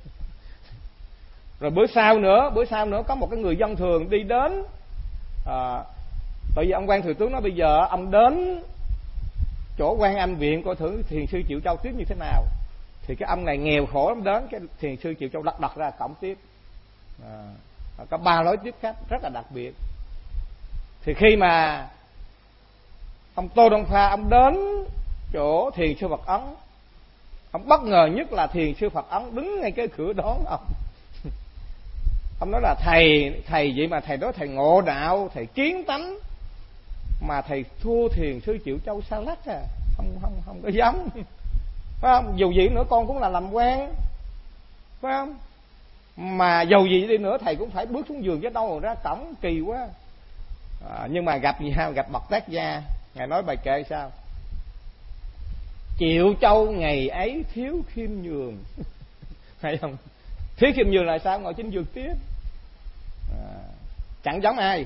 Rồi bữa sau nữa có một cái người dân thường đi đến, tại vì ông quan thừa tướng nói bây giờ ông đến chỗ Quan Âm viện coi thử thiền sư Triệu Châu tiếp như thế nào. Thì cái ông này nghèo khổ lắm, đến cái thiền sư Triệu Châu lật đật ra cổng tiếp. Có 3 lối tiếp khách rất là đặc biệt. Thì khi mà ông Tô Đông Pha ông đến chỗ thiền sư Phật Ấn, ông bất ngờ nhất là thiền sư Phật Ấn đứng ngay cái cửa đón ông. Ông nói là thầy vậy mà thầy đó thầy ngộ đạo, thầy kiến tánh, mà thầy thua thiền sư Triệu Châu xa lắc à, không có giống, phải không? Dù gì nữa con cũng là làm quan, phải không? Mà dầu gì đi nữa thầy cũng phải bước xuống giường chứ đâu rồi ra cổng, kỳ quá. Nhưng mà gặp gì sao? Gặp bậc Tác Gia. Ngài nói bài kệ sao? Triệu Châu ngày ấy thiếu khiêm nhường. Thấy không? Thiếu khiêm nhường là sao? Ngồi trên giường tiếp, chẳng giống ai.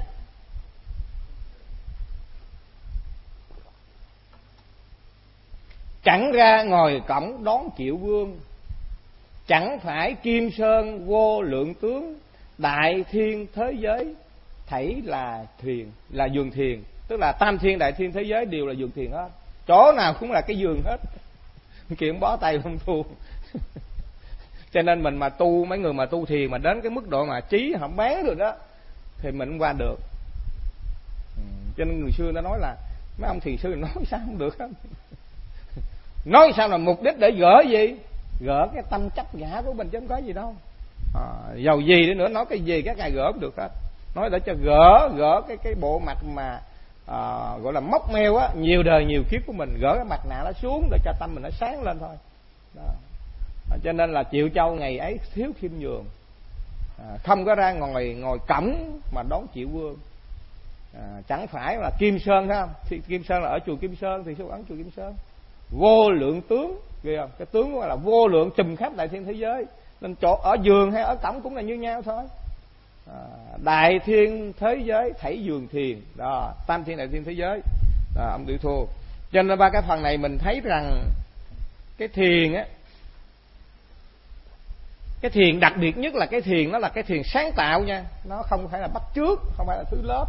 Chẳng ra ngồi cổng đón Triệu Vương, chẳng phải Kim Sơn vô lượng tướng, đại thiên thế giới thảy là thiền, là giường thiền. Tức là tam thiên đại thiên thế giới đều là giường thiền hết, chỗ nào cũng là cái giường hết. Kiện bó tay không thua. Cho nên mình mà tu, mấy người mà tu thiền mà đến cái mức độ mà trí họ bán rồi đó thì mình không qua được. Cho nên người xưa nó nói là mấy ông thiền sư nói sao không được hết. Nói sao là mục đích để gỡ gì? Gỡ cái tâm chấp ngã của mình chứ không có gì đâu. Dầu gì đi nữa, nói cái gì các ngài gỡ không được hết. Nói để cho gỡ cái bộ mặt mà gọi là móc meo á, nhiều đời nhiều kiếp của mình, gỡ cái mặt nạ nó xuống để cho tâm mình nó sáng lên thôi đó. Cho nên là Triệu Châu ngày ấy thiếu khiêm nhường, không có ra ngồi cổng mà đón Triệu Vương. Chẳng phải là Kim Sơn, thấy không? Thì Kim Sơn là ở chùa Kim Sơn, thì số ấn chùa Kim Sơn vô lượng tướng, ghê không? Cái tướng là vô lượng trùm khắp đại thiên thế giới, nên chỗ ở giường hay ở cổng cũng là như nhau thôi. Đại thiên thế giới thảy giường thiền đó, tam thiên đại thiên thế giới đó, ông Tiểu Thu. Cho nên 3 cái phần này mình thấy rằng cái thiền á, cái thiền đặc biệt nhất là cái thiền nó là cái thiền sáng tạo nha, nó không phải là bắt chước, không phải là thứ lớp.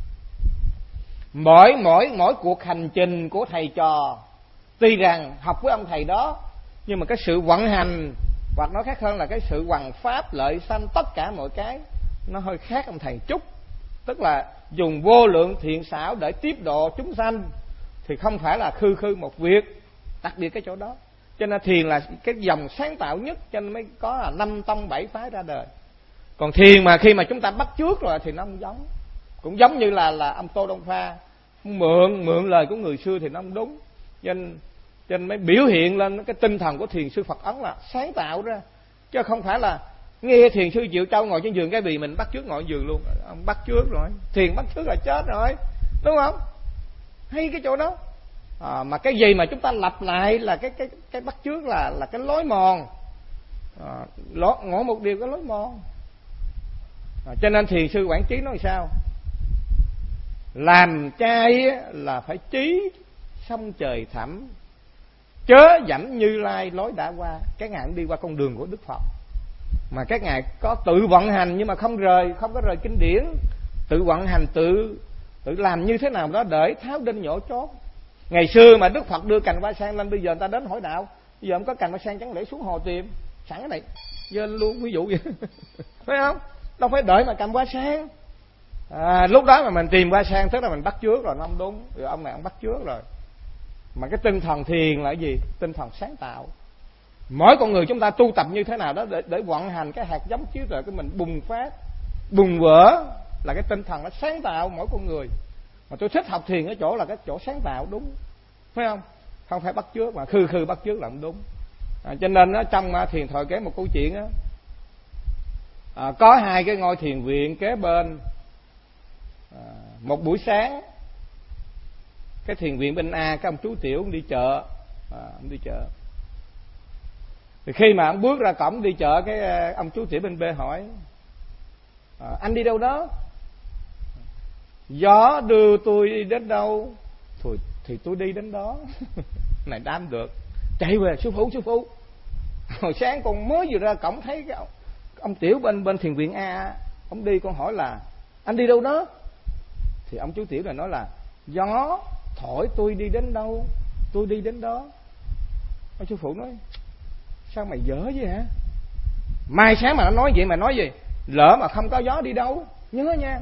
Mỗi cuộc hành trình của thầy trò, tuy rằng học với ông thầy đó, nhưng mà cái sự vận hành, hoặc nói khác hơn là cái sự hoằng pháp lợi sanh, tất cả mọi cái nó hơi khác ông thầy chút. Tức là dùng vô lượng thiện xảo để tiếp độ chúng sanh, thì không phải là khư một việc, đặc biệt cái chỗ đó. Cho nên thiền là cái dòng sáng tạo nhất, cho nên mới có là 5 tông 7 phái ra đời. Còn thiền mà khi mà chúng ta bắt chước rồi thì nó không giống. Cũng giống như là ông Tô Đông Pha mượn lời của người xưa thì nó không đúng. Cho nên mới biểu hiện lên cái tinh thần của thiền sư Phật Ấn là sáng tạo ra, chứ không phải là nghe thiền sư Triệu Châu ngồi trên giường cái vì mình bắt chước ngồi giường luôn. Ông bắt chước rồi, thiền bắt chước là chết rồi, đúng không? Hay cái chỗ đó. Mà cái gì mà chúng ta lặp lại là cái bắt chước là cái lối mòn. Ngộ một điều cái lối mòn. Cho nên thiền sư Quảng Trí nói sao? Làm trai là phải trí sông trời thẳm, chớ dẫm Như Lai lối đã qua. Các ngài cũng đi qua con đường của Đức Phật, mà các ngài có tự vận hành nhưng mà không có rời kinh điển, tự vận hành, tự làm như thế nào đó để tháo đinh nhổ chốt. Ngày xưa mà Đức Phật đưa cành hoa sen lên, bây giờ người ta đến hỏi đạo, bây giờ không có cành hoa sen chẳng lẽ xuống hồ tìm sẵn cái này dơ luôn, ví dụ vậy. Phải không? Đâu phải đợi mà cầm hoa sen. Lúc đó mà mình tìm hoa sen tức là mình bắt chước rồi, nó không đúng. Rồi ông này ông bắt chước rồi. Mà cái tinh thần thiền là cái gì? Tinh thần sáng tạo. Mỗi con người chúng ta tu tập như thế nào đó để vận hành cái hạt giống chiếu tuệ của mình bùng phát, bùng vỡ, là cái tinh thần nó sáng tạo mỗi con người. Mà tôi thích học thiền ở chỗ là cái chỗ sáng tạo đúng, phải không? Không phải bắt chước, mà khư bắt chước là không đúng. Cho nên trong thiền thoại kể một câu chuyện đó, có 2 cái ngôi thiền viện kế bên. Một buổi sáng cái thiền viện bên A, cái ông chú Tiểu ông đi chợ, ông đi chợ. Thì khi mà ông bước ra cổng đi chợ, cái ông chú Tiểu bên B hỏi: anh đi đâu đó? Gió đưa tôi đi đến đâu thì tôi đi đến đó. Này đam được, chạy về: sư phụ, hồi sáng con mới vừa ra cổng thấy cái ông Tiểu bên thiền viện A, ông đi, con hỏi là anh đi đâu đó? Thì ông chú Tiểu này nói là gió thổi tôi đi đến đâu tôi đi đến đó. Ông sư phụ nói: sao mày dở vậy hả? Mai sáng mà nó nói vậy, mày nói gì? Lỡ mà không có gió đi đâu, nhớ nha.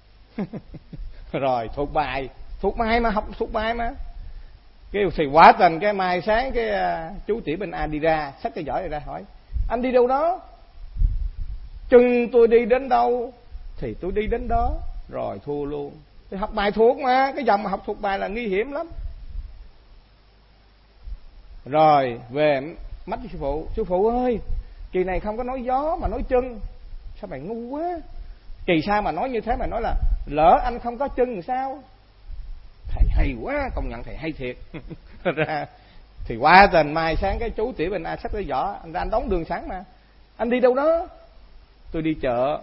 Rồi thuộc bài mà, học thuộc bài mà. Kêu thì quả tình cái mai sáng cái chú Tiểu bên A đi ra, xách cái giỏ ra hỏi: anh đi đâu đó? Chân tôi đi đến đâu thì tôi đi đến đó. Rồi thua luôn. Thì học bài thuộc mà, cái dòng mà học thuộc bài là nguy hiểm lắm. Rồi về mách với sư phụ: sư phụ ơi, kỳ này không có nói gió mà nói chân. Sao mày ngu quá? Kỳ sao mà nói như thế? Mày nói là lỡ anh không có chân thì sao? Thầy hay quá, công nhận thầy hay thiệt. Ra thì qua tình mai sáng cái chú Tiểu bên A xách cái giỏ, anh ra anh đóng đường sáng mà. Anh đi đâu đó? Tôi đi chợ.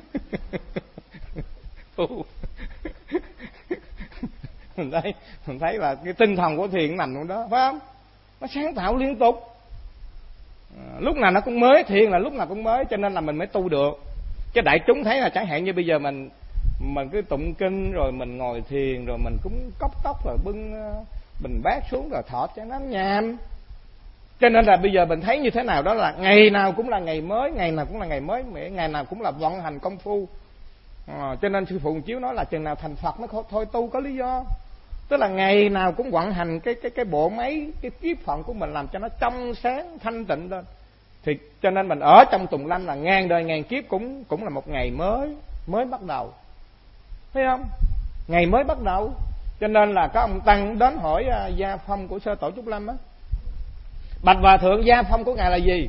Mình thấy là cái tinh thần của thiền nằm trong đó, phải không? Nó sáng tạo liên tục, lúc nào nó cũng mới. Thiền là lúc nào cũng mới, cho nên là mình mới tu được. Chứ đại chúng thấy là chẳng hạn như bây giờ mình cứ tụng kinh rồi mình ngồi thiền rồi mình cũng cốc tóc rồi bưng bình bát xuống rồi thọ cho nó nhàm. Cho nên là bây giờ mình thấy như thế nào đó là ngày nào cũng là ngày mới, ngày nào cũng là ngày mới mẻ, ngày nào cũng là vận hành công phu. Cho nên sư phụ Chiếu nói là chừng nào thành Phật nó thôi tu có lý do. Tức là ngày nào cũng vận hành cái bộ máy, cái kiếp phận của mình làm cho nó trong sáng thanh tịnh lên. Thì cho nên mình ở trong tùng lâm là ngàn đời ngàn kiếp cũng là một ngày mới bắt đầu, thấy không? Ngày mới bắt đầu. Cho nên là có ông tăng đến hỏi gia phong của sơ tổ Trúc Lâm á: bạch hòa thượng, gia phong của ngài là gì?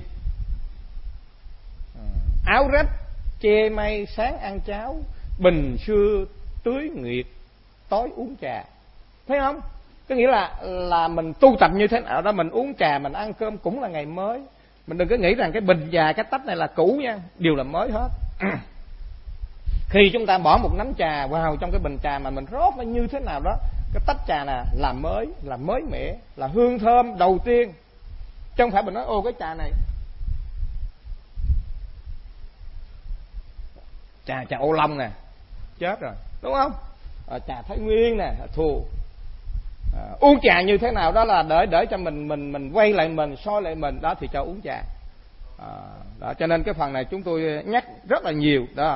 Áo rách che mây, sáng ăn cháo, bình xưa tưới nguyệt, tối uống trà. Thấy không? Có nghĩa là mình tu tập như thế nào đó, mình uống trà, mình ăn cơm cũng là ngày mới. Mình đừng có nghĩ rằng cái bình trà, cái tách này là cũ nha, đều là mới hết. Khi chúng ta bỏ một nắm trà vào trong cái bình trà mà mình rót nó như thế nào đó, cái tách trà này là mới mẻ, là hương thơm đầu tiên. Chứ không phải mình nói ô cái trà này trà ô long nè, chết rồi, đúng không? Trà Thái Nguyên nè, thua. Uống trà như thế nào đó là để cho mình quay lại mình, soi lại mình đó thì cho uống trà. Đó, cho nên cái phần này chúng tôi nhắc rất là nhiều đó.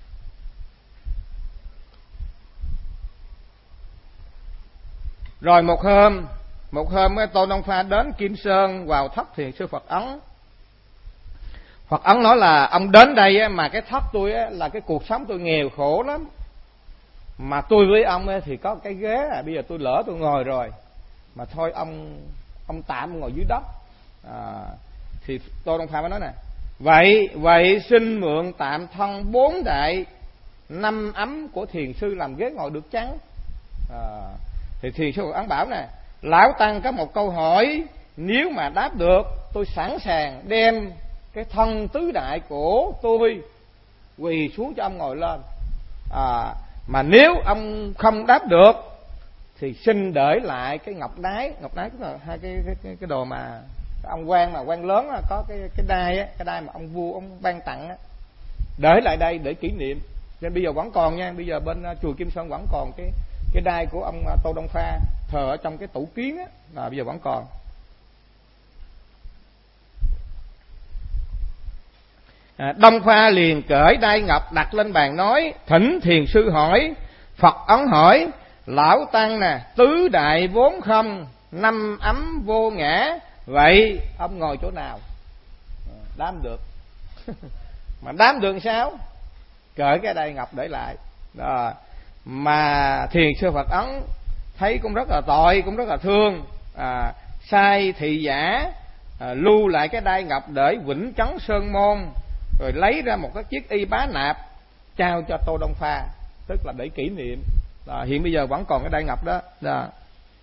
Rồi một hôm Tôn Đông Pha đến Kim Sơn vào thất thiền sư Phật Ấn. Phật Ấn nói là ông đến đây mà cái thất tôi là cái cuộc sống tôi nghèo khổ lắm, mà tôi với ông thì có cái ghế, bây giờ tôi lỡ tôi ngồi rồi, mà thôi ông tạm ngồi dưới đất. Thì Tô Đông Pha mới nói nè: vậy xin mượn tạm thân 4 đại 5 ấm của thiền sư làm ghế ngồi được chăng? Thì thiền sư Phật Ấn bảo nè: lão tăng có một câu hỏi, nếu mà đáp được tôi sẵn sàng đem cái thân tứ đại của tôi quỳ xuống cho ông ngồi lên. Mà nếu ông không đáp được thì xin để lại cái ngọc đái tức là hai cái đồ mà ông quan mà quan lớn có cái đai mà ông vua ông ban tặng á, để lại đây để kỷ niệm. Nên bây giờ vẫn còn nha, bây giờ bên chùa Kim Sơn vẫn còn cái đai của ông Tô Đông Pha thờ ở trong cái tủ kiến á, là bây giờ vẫn còn. Đông Pha liền cởi đai ngọc đặt lên bàn nói: thỉnh thiền sư hỏi. Phật Ấn hỏi: lão tăng nè, tứ đại vốn không, 5 ấm vô ngã, vậy ông ngồi chỗ nào? Đám được. Mà đám được sao? Cởi cái đai ngọc để lại đó. Mà thiền sư Phật Ấn thấy cũng rất là tội, cũng rất là thương, sai thị giả lưu lại cái đai ngọc để vĩnh chấn sơn môn, rồi lấy ra một cái chiếc y bá nạp trao cho Tô Đông Pha, tức là để kỷ niệm. Hiện bây giờ vẫn còn cái đai ngọc đó.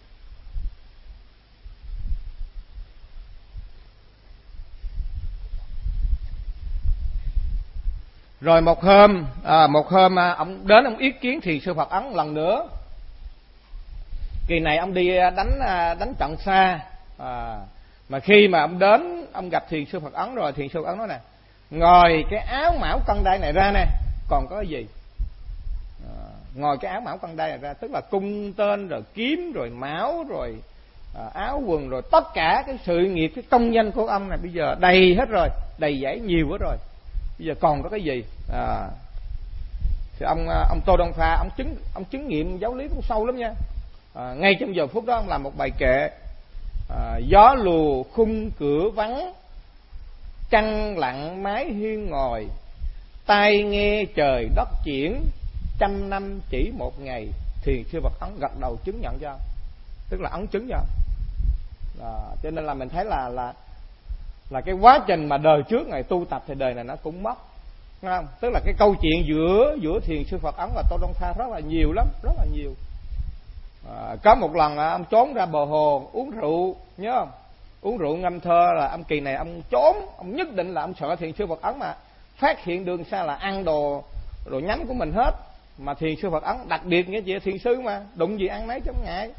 Rồi một hôm ông đến ông yết kiến thiền sư Phật Ấn lần nữa. Kỳ này ông đi đánh trận xa, mà khi mà ông đến ông gặp thiền sư Phật Ấn rồi, thiền sư Phật Ấn nói nè: ngồi cái áo mão cân đai này ra nè, còn có cái gì? Ngồi cái áo mão cân đai này ra, tức là cung tên rồi kiếm rồi mão rồi áo quần rồi tất cả cái sự nghiệp, cái công danh của ông này bây giờ đầy hết rồi, đầy dãy nhiều hết rồi, bây giờ còn có cái gì? Thì ông Tô Đông Pha ông chứng nghiệm giáo lý cũng sâu lắm nha. Ngay trong giờ phút đó ông làm một bài kệ: gió lùa khung cửa vắng, trăng lặng mái hiên ngồi, tai nghe trời đất chuyển, 100 năm chỉ một ngày. Thiền sư Phật Ấn gật đầu chứng nhận cho ông, tức là ấn chứng cho ông. Cho nên là mình thấy là cái quá trình mà đời trước ngày tu tập thì đời này nó cũng mất, đúng không? Tức là cái câu chuyện giữa thiền sư Phật Ấn và Tô Đông Pha rất là nhiều lắm, rất là nhiều. Có một lần ông trốn ra bờ hồ uống rượu, nhớ không? Uống rượu ngâm thơ, là ông kỳ này ông trốn, ông nhất định là ông sợ thiền sư Phật Ấn mà phát hiện đường xa là ăn đồ nhắm của mình hết. Mà thiền sư Phật Ấn đặc biệt nghĩa chị thiền sư mà đụng gì ăn nấy chứ không ngại.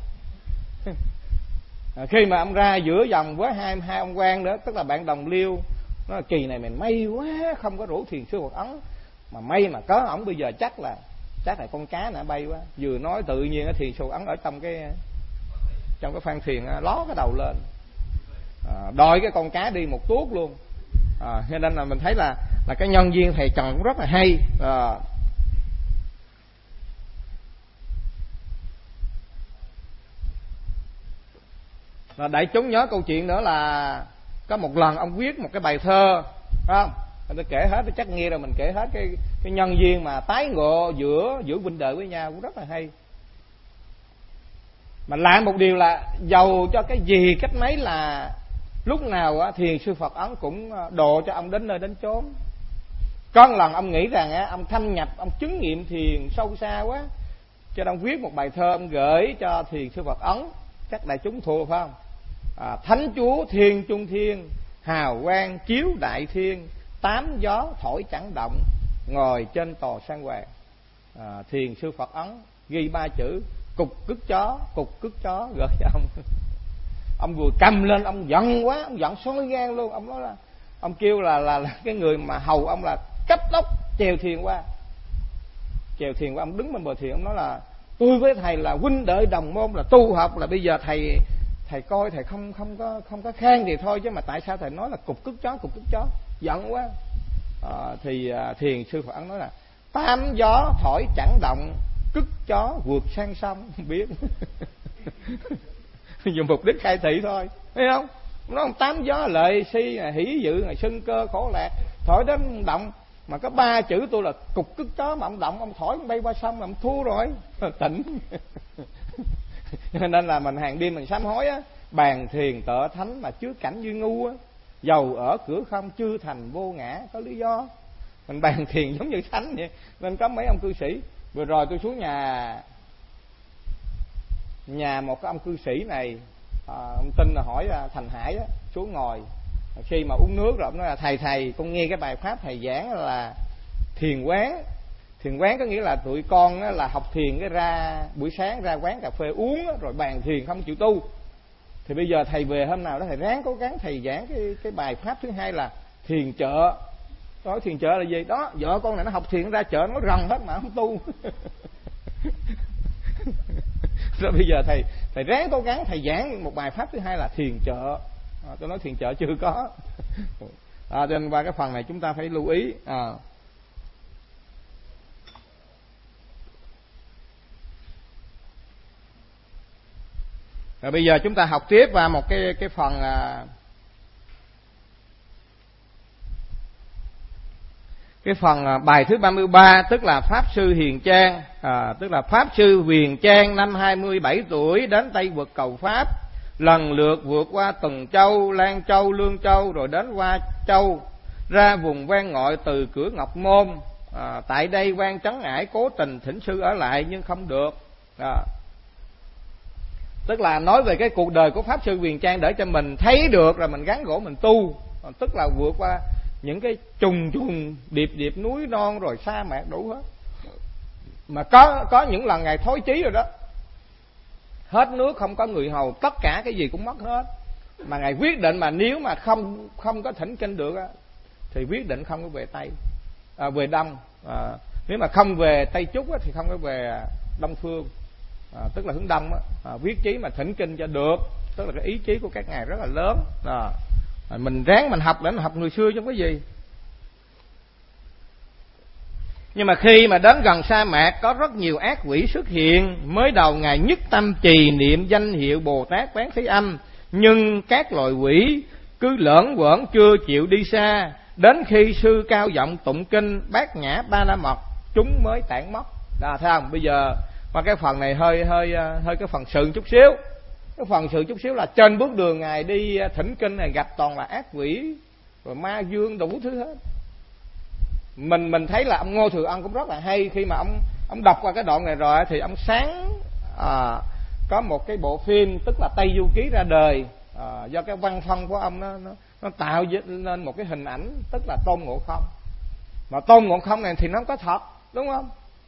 Khi mà ông ra giữa dòng với hai ông quan nữa, tức là bạn đồng liêu, nó kỳ này mình may quá không có rủ thiền sư Phật Ấn, mà may mà có ổng bây giờ chắc là con cá nè bay quá. Vừa nói tự nhiên thiền sư Phật Ấn ở trong cái phan thuyền ló cái đầu lên, đòi cái con cá đi một tuốt luôn. Cho nên là mình thấy là cái nhân duyên thầy Trần cũng rất là hay. Là đại chúng nhớ câu chuyện nữa là có một lần ông viết một cái bài thơ, phải không? Tôi kể hết, tôi chắc nghe rồi mình kể hết cái nhân duyên mà tái ngộ giữa huynh đệ với nhau cũng rất là hay. Mà lại một điều là giàu cho cái gì cách mấy là lúc nào thiền sư Phật Ấn cũng độ cho ông đến nơi đến chốn. Có một lần ông nghĩ rằng ông thâm nhập, ông chứng nghiệm thiền sâu xa quá, cho ông viết một bài thơ ông gửi cho thiền sư Phật Ấn. Chắc đại chúng thuộc phải không? Thánh chúa thiên trung thiên, hào quang chiếu đại thiên, 8 gió thổi chẳng động, ngồi trên tòa san hoàng. Thiền sư Phật Ấn ghi 3 chữ cục cứt chó gửi cho ông. Ông vừa cầm lên ông giận quá, ông giận sôi gan luôn. Ông nói là ông kêu là cái người mà hầu ông là cấp tốc chèo thuyền qua. Ông đứng bên bờ thuyền, ông nói là tôi với thầy là huynh đệ đồng môn, là tu học, là bây giờ thầy coi thầy không có khen thì thôi, chứ mà tại sao thầy nói là cục cứt chó, giận quá. Thì thiền sư Phật Ấn nói là 8 gió thổi chẳng động, cứt chó vượt sang sông, không biết. Dùng mục đích khai thị thôi, thấy không? Nó 8 gió lợi si, hỷ dự, sân cơ, khổ lạc, thổi đến động. Mà có 3 chữ tôi là cục cứt chó, mà ông động, ông thổi ông bay qua sông mà ông thua rồi. Tỉnh. Nên là mình hàng đêm mình sám hối bàn thiền tợ thánh mà trước cảnh như ngu dầu ở cửa không chưa thành vô ngã, có lý do. Mình bàn thiền giống như thánh vậy. Nên có mấy ông cư sĩ, vừa rồi tôi xuống nhà một cái ông cư sĩ này, ông tin là hỏi Thành Hải xuống ngồi. Khi mà uống nước rồi ông nói là thầy con nghe cái bài pháp thầy giảng là thiền quán có nghĩa là tụi con là học thiền cái ra buổi sáng ra quán cà phê uống rồi bàn thiền không chịu tu. Thì bây giờ thầy về hôm nào đó thầy ráng cố gắng thầy giảng cái bài pháp thứ hai là thiền chợ. Nói thiền chợ là gì đó, vợ con này nó học thiền ra chợ nó rần hết mà không tu. Rồi bây giờ thầy ráng cố gắng thầy giảng một bài pháp thứ hai là thiền chợ. Tôi nói thiền chợ chưa có. Cho nên qua cái phần này chúng ta phải lưu ý. Rồi bây giờ chúng ta học tiếp vào một cái phần bài thứ 33, tức là Pháp Sư Hiền Trang. Tức là Pháp Sư Huyền Trang năm 27 tuổi đến Tây Vực cầu Pháp, lần lượt vượt qua Tần Châu, Lan Châu, Lương Châu, rồi đến Hoa Châu, ra vùng Quan Ngọi từ cửa Ngọc Môn. Tại đây quan Trấn Ải cố tình thỉnh sư ở lại nhưng không được. Tức là nói về cái cuộc đời của Pháp Sư Huyền Trang để cho mình thấy được rồi mình gắn gỗ mình tu. Tức là vượt qua những cái trùng điệp núi non rồi sa mạc đủ hết. Mà có những lần Ngài thối chí rồi đó, hết nước, không có người hầu, tất cả cái gì cũng mất hết. Mà Ngài quyết định mà nếu mà không có thỉnh kinh được á, thì quyết định không có về về Đông. Nếu mà không về Tây Trúc á, thì không có về Đông Phương, tức là hướng Đông á. Quyết chí mà thỉnh kinh cho được, tức là cái ý chí của các ngài rất là lớn. Mình ráng mình học để mình học người xưa chứ không có gì. Nhưng mà khi mà đến gần sa mạc có rất nhiều ác quỷ xuất hiện. Mới đầu Ngài nhất tâm trì niệm danh hiệu Bồ Tát Quán Thế Âm, nhưng các loài quỷ cứ lởn vởn chưa chịu đi xa. Đến khi sư cao giọng tụng kinh Bát Nhã Ba La Mật, chúng mới tản mất. Thấy không? Bây giờ mà cái phần này hơi cái phần sự chút xíu. Cái phần sự chút xíu là trên bước đường Ngài đi thỉnh kinh này gặp toàn là ác quỷ rồi ma dương đủ thứ hết. Mình thấy là ông Ngô Thừa Ân cũng rất là hay. Khi mà ông đọc qua cái đoạn này rồi thì ông sáng có một cái bộ phim, tức là Tây Du Ký ra đời. Do cái văn phong của ông nó tạo nên một cái hình ảnh, tức là Tôn Ngộ Không. Mà Tôn Ngộ Không này thì nó không có thật, đúng không?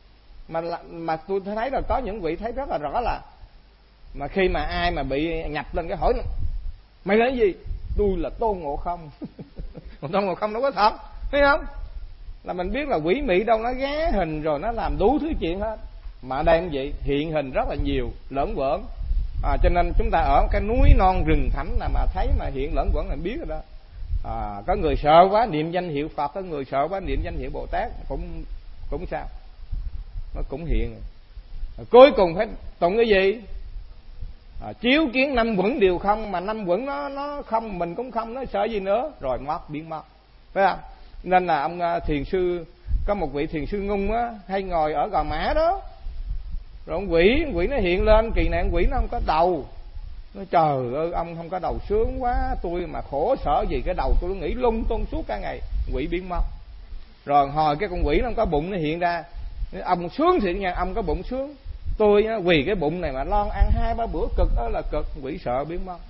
Mà tôi thấy là có những vị thấy rất là rõ là mà khi mà ai mà bị nhập lên cái hỏi mày là cái gì, tôi là Tôn Ngộ Không. Còn Tôn Ngộ Không đâu có thật, thấy không? Là mình biết là quỷ mị đâu nó ghé hình rồi nó làm đủ thứ chuyện hết. Mà ở đây cũng vậy, hiện hình rất là nhiều, lởn vởn. Cho nên chúng ta ở cái núi non rừng thẳm là mà thấy mà hiện lởn vởn là biết rồi đó. Có người sợ quá niệm danh hiệu Phật, có người sợ quá niệm danh hiệu Bồ Tát, cũng sao, nó cũng hiện. Cuối cùng phải tụng cái gì? Chiếu kiến năm quẩn đều không, mà năm quẩn nó không, mình cũng không, nó sợ gì nữa, rồi mất, biến mất, phải không? Nên là ông thiền sư, có một vị thiền sư Ngung á, hay ngồi ở Gò Mã đó, rồi ông quỷ nó hiện lên. Kỳ này ông quỷ nó không có đầu, nó trời ơi ông không có đầu sướng quá, tôi mà khổ sở gì cái đầu tôi nó nghĩ lung tung suốt cả ngày. Quỷ biến mất. Rồi hồi cái con quỷ nó không có bụng nó hiện ra, ông sướng thiệt nha, ông có bụng sướng, tôi quỳ cái bụng này mà lon ăn 2-3 bữa cực đó là cực. Quỷ sợ biến mất.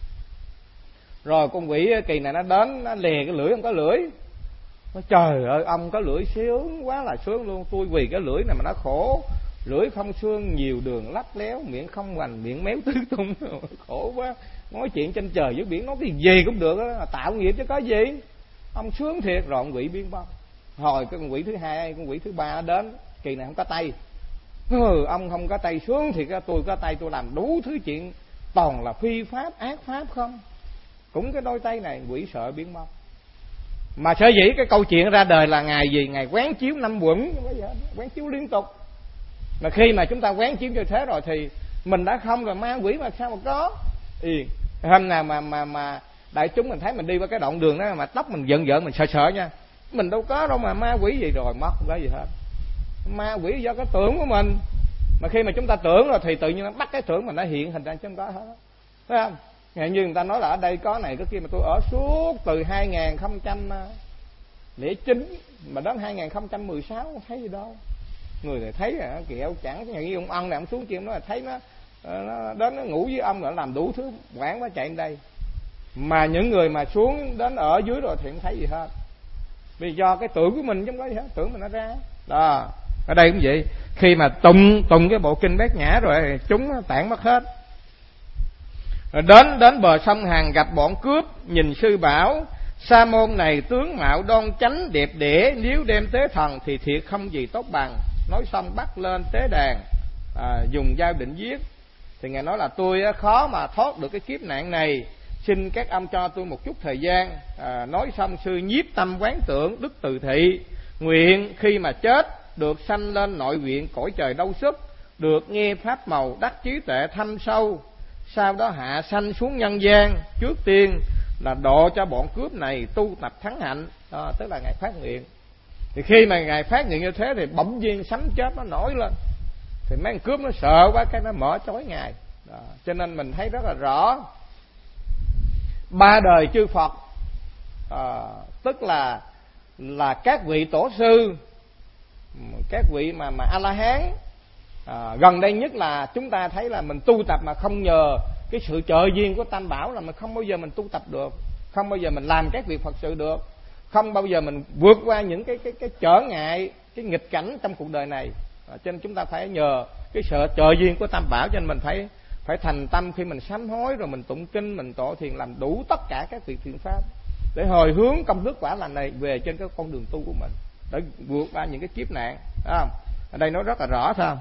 Rồi con quỷ kỳ này nó đến, nó lè cái lưỡi, không có lưỡi. Nó trời ơi ông có lưỡi sướng quá là sướng luôn, tôi quỳ cái lưỡi này mà nó khổ, lưỡi không xương, nhiều đường lách léo, miệng không hoành, miệng méo tứ tung. Khổ quá, nói chuyện trên trời dưới biển, nói cái gì cũng được đó, tạo nghiệp chứ có gì. Ông sướng thiệt. Rồi con quỷ biến mất. Hồi cái con quỷ thứ hai, con quỷ thứ ba đến, kỳ này không có tay. Ông không có tay sướng thì tôi có tay, tôi làm đủ thứ chuyện, toàn là phi pháp ác pháp không. Cũng cái đôi tay này. Quỷ sợ biến mất. Mà sở dĩ cái câu chuyện ra đời là Ngài gì? Ngài quán chiếu năm quẩn, quán chiếu liên tục. Mà khi mà chúng ta quán chiếu như thế rồi thì mình đã không rồi, ma quỷ mà sao mà có. Hôm nào mà đại chúng mình thấy mình đi qua cái đoạn đường đó mà tóc mình giận mình sợ nha, mình đâu có đâu mà ma quỷ gì, rồi mất không có gì hết. Ma quỷ do cái tưởng của mình. Mà khi mà chúng ta tưởng rồi thì tự nhiên nó bắt cái tưởng mình, nó hiện hình ra chứ không có hết, thấy không? Như người ta nói là ở đây có này có kia, mà tôi ở suốt từ 2009 mà đến 2016 không thấy gì đâu. Người này thấy là kẹo chẳng như ông Ân này, ông xuống kia nó là thấy nó đến nó ngủ với ông rồi làm đủ thứ quảng quá chạy đến đây. Mà những người mà xuống đến ở dưới rồi thì không thấy gì hết, vì do cái tưởng của mình chứ không có gì hết, tưởng mình nó ra đó. Ở đây cũng vậy, khi mà tụng cái bộ kinh Bát Nhã rồi chúng tản mất hết. Rồi đến bờ sông Hằng gặp bọn cướp, nhìn sư bảo sa môn này tướng mạo đoan chánh đẹp đẽ, nếu đem tế thần thì thiệt không gì tốt bằng. Nói xong bắt lên tế đàn, dùng dao định giết. Thì Ngài nói là tôi khó mà thoát được cái kiếp nạn này, xin các ông cho tôi một chút thời gian. Nói xong sư nhiếp tâm quán tưởng đức từ thị, nguyện khi mà chết được sanh lên nội viện cõi trời đâu sức, được nghe pháp màu đắc trí tuệ thâm sâu, sau đó hạ sanh xuống nhân gian, trước tiên là độ cho bọn cướp này tu tập thắng hạnh. Tức là Ngài phát nguyện. Thì khi mà Ngài phát nguyện như thế thì bỗng nhiên sấm chớp nó nổi lên, thì mấy con cướp nó sợ quá, cái nó mở chói Ngài. Cho nên mình thấy rất là rõ, ba đời chư Phật, tức là các vị tổ sư, các vị mà A La Hán. Gần đây nhất là chúng ta thấy là mình tu tập mà không nhờ cái sự trợ duyên của Tam Bảo là mình không bao giờ mình tu tập được, không bao giờ mình làm các việc Phật sự được. không bao giờ mình vượt qua những cái trở ngại, cái nghịch cảnh trong cuộc đời này. Cho nên chúng ta phải nhờ cái sự trợ duyên của Tam Bảo, cho nên mình phải thành tâm khi mình sám hối, rồi mình tụng kinh, mình tọa thiền, làm đủ tất cả các việc thiện pháp để hồi hướng công đức quả lành này về trên cái con đường tu của mình, để vượt qua những cái kiếp nạn. Ở đây nói rất là rõ sao?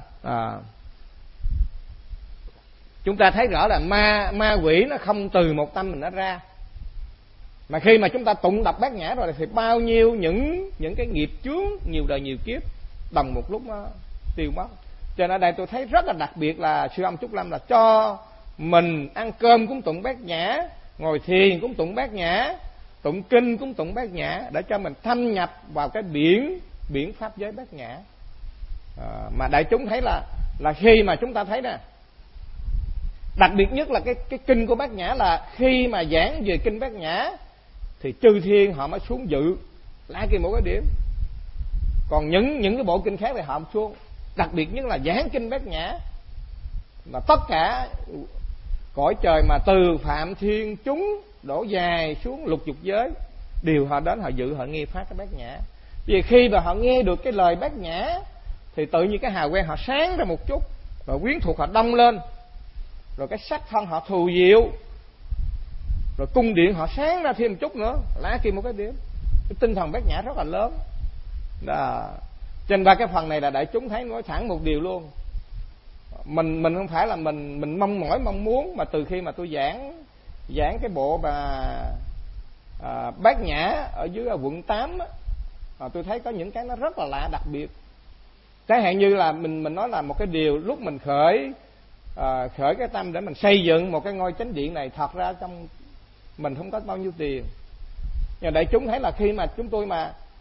Chúng ta thấy rõ là ma quỷ nó không từ một tâm mình nó ra, mà khi mà chúng ta tụng đọc bát nhã rồi thì bao nhiêu những cái nghiệp chướng nhiều đời nhiều kiếp đồng một lúc nó tiêu mất. Cho nên ở đây tôi thấy rất là đặc biệt là sư ông Trúc Lâm là cho mình ăn cơm cũng tụng bát nhã, ngồi thiền cũng tụng bát nhã, tụng kinh cũng tụng bát nhã, để cho mình thâm nhập vào cái biển pháp giới bát nhã. Mà đại chúng thấy là khi mà chúng ta thấy nè, đặc biệt nhất là cái kinh của bát nhã, là khi mà giảng về kinh bát nhã thì chư thiên họ mới xuống dự lá kia một cái điểm, còn những cái bộ kinh khác thì họ không xuống. Đặc biệt nhất là giảng kinh bát nhã, mà tất cả cõi trời mà từ phạm thiên chúng đổ dài xuống lục dục giới đều họ đến, họ dự, họ nghe pháp cái bát nhã. Vì khi mà họ nghe được cái lời bát nhã thì tự nhiên cái hào quang họ sáng ra một chút, rồi quyến thuộc họ đông lên, rồi cái sắc thân họ thù diệu, rồi cung điện họ sáng ra thêm một chút nữa, lá kia một cái điểm. Cái tinh thần bát nhã rất là lớn đó. Trên ba cái phần này là đại chúng thấy nói thẳng một điều luôn, mình không phải là mình mong muốn, mà từ khi mà tôi giảng cái bộ mà bát nhã ở dưới quận 8 á, tôi thấy có những cái nó rất là lạ, đặc biệt. Chẳng hạn như là mình nói là một cái điều lúc mình khởi cái tâm để mình xây dựng một cái ngôi chánh điện này, thật ra trong mình không có bao nhiêu tiền. Nhưng đại chúng thấy là khi mà chúng tôi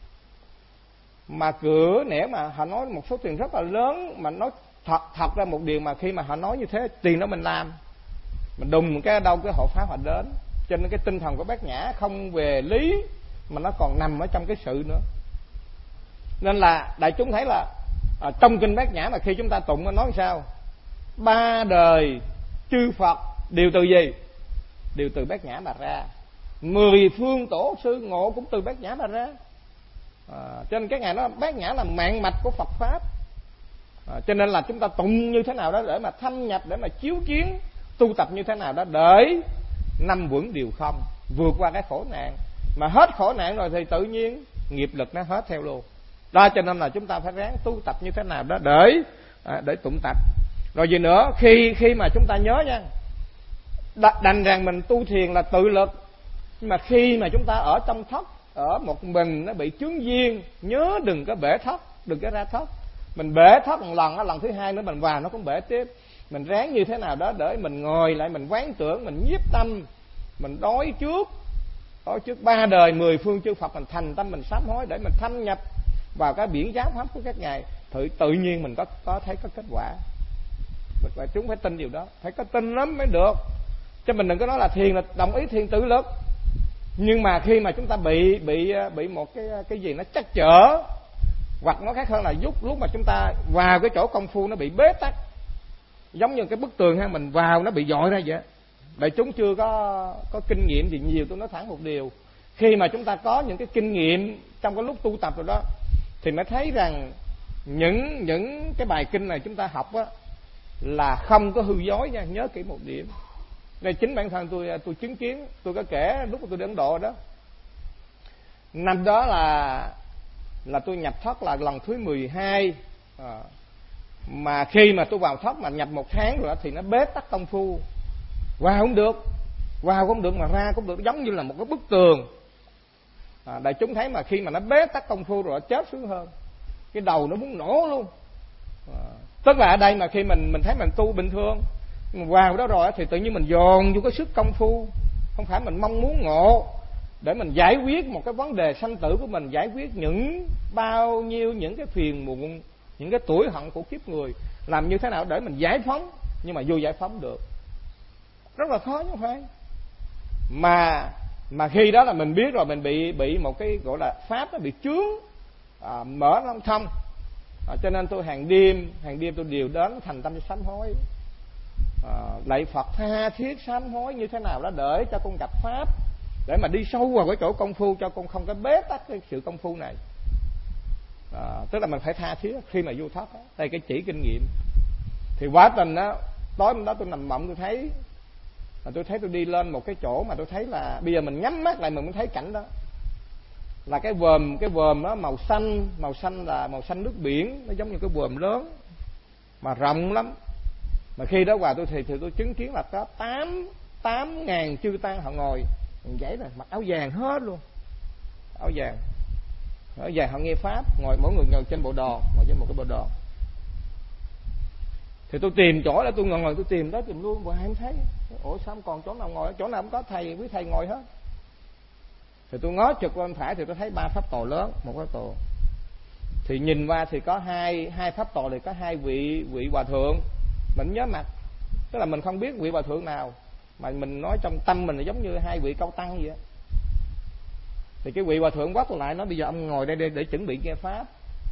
mà cửa nẻo mà họ nói một số tiền rất là lớn, mà nói thật ra một điều, mà khi mà họ nói như thế, tiền đó mình làm, mình đùng cái đâu cái hộ pháp họ đến. Cho nên cái tinh thần của bát nhã không về lý mà nó còn nằm ở trong cái sự nữa. Nên là đại chúng thấy là trong kinh bát nhã mà khi chúng ta tụng nó nói sao? Ba đời chư Phật đều từ gì? Đều từ bát nhã mà ra. 10 phương tổ sư ngộ cũng từ bát nhã mà ra. Cho nên cái ngày đó bát nhã là mạng mạch của Phật pháp. Cho nên là chúng ta tụng như thế nào đó để mà thâm nhập, để mà chiếu kiến, tu tập như thế nào đó để năm vững điều không, vượt qua cái khổ nạn. Mà hết khổ nạn rồi thì tự nhiên nghiệp lực nó hết theo luôn. Đó, cho nên là chúng ta phải ráng tu tập như thế nào đó để tụng tập. Rồi gì nữa, khi mà chúng ta nhớ nha, đành rằng mình tu thiền là tự lực, nhưng mà khi mà chúng ta ở trong thất, ở một mình nó bị chướng duyên, nhớ đừng có bể thất, đừng có ra thất. Mình bể thất một lần thứ hai nữa mình vào nó cũng bể tiếp. Mình ráng như thế nào đó để mình ngồi lại, mình quán tưởng, mình nhiếp tâm, mình đối trước 3 đời 10 phương chư Phật, mình thành tâm mình sám hối để mình thâm nhập vào cái biển giáo pháp của các ngài, tự nhiên mình có thấy có kết quả. Và chúng phải tin điều đó, phải có tin lắm mới được. Chứ mình đừng có nói là thiền là đồng ý thiền tự lực, nhưng mà khi mà chúng ta bị một cái gì nó trắc trở, hoặc nó khác hơn là lúc mà chúng ta vào cái chỗ công phu nó bị bế tắc, giống như cái bức tường ha, mình vào nó bị dội ra vậy. Đại chúng chưa có kinh nghiệm gì nhiều, tôi nói thẳng một điều, khi mà chúng ta có những cái kinh nghiệm trong cái lúc tu tập rồi đó, thì mới thấy rằng những cái bài kinh này chúng ta học á là không có hư dối nha. Nhớ kỹ một điểm này, chính bản thân tôi chứng kiến, tôi có kể lúc mà tôi đến Ấn Độ đó. Năm đó là tôi nhập thất là lần thứ 12. Mà khi mà tôi vào thất mà nhập 1 tháng rồi đó, thì nó bế tắc công phu, vào không được mà ra cũng được, giống như là một cái bức tường. Đại chúng thấy mà khi mà nó bế tắc công phu rồi chết sướng hơn, cái đầu nó muốn nổ luôn. Tức là ở đây mà khi mình thấy mình tu bình thường, mình vào đó rồi thì tự nhiên mình dồn vô cái sức công phu, không phải mình mong muốn ngộ để mình giải quyết một cái vấn đề sanh tử của mình, giải quyết bao nhiêu những cái phiền muộn, những cái tuổi hận của kiếp người, làm như thế nào để mình giải phóng, nhưng mà vô giải phóng được rất là khó, chứ không phải. Mà khi đó là mình biết rồi, mình bị một cái gọi là pháp nó bị chướng, mở nó không thông. Cho nên tôi hàng đêm tôi đều đến thành tâm sám hối, lạy Phật tha thiết sám hối như thế nào đó để cho con gặp pháp, để mà đi sâu vào cái chỗ công phu, cho con không có bế tắc cái sự công phu này. Tức là mình phải tha thiết khi mà vô thấp. Đây cái chỉ kinh nghiệm. Thì quá tình đó, tối hôm đó tôi nằm mộng, tôi thấy tôi đi lên một cái chỗ mà tôi thấy là bây giờ mình nhắm mắt lại mình mới thấy cảnh đó. Là cái vòm đó màu xanh là màu xanh nước biển, nó giống như cái vòm lớn mà rộng lắm. Mà khi đó qua tôi thì tôi chứng kiến là có 8.000 chư tăng họ ngồi vậy, là mặc áo vàng hết luôn, áo vàng họ nghe pháp, mỗi người ngồi trên bộ đòn, ngồi trên một cái bộ đòn. Thì tôi tìm chỗ để tôi ngồi, tôi tìm đó tìm luôn, mà không thấy. Ủa sao không còn chỗ nào ngồi, chỗ nào cũng có thầy, quý thầy ngồi hết. Thì tôi ngó trực qua bên phải thì tôi thấy 3 pháp tòa lớn, một pháp tòa. Thì nhìn qua thì có hai pháp tòa, thì có 2 vị hòa thượng. Mình nhớ mặt, tức là mình không biết vị hòa thượng nào, mà mình nói trong tâm mình là giống như 2 vị cao tăng vậy á. Thì cái vị hòa thượng quát tôi lại, nói bây giờ ông ngồi đây để chuẩn bị nghe pháp.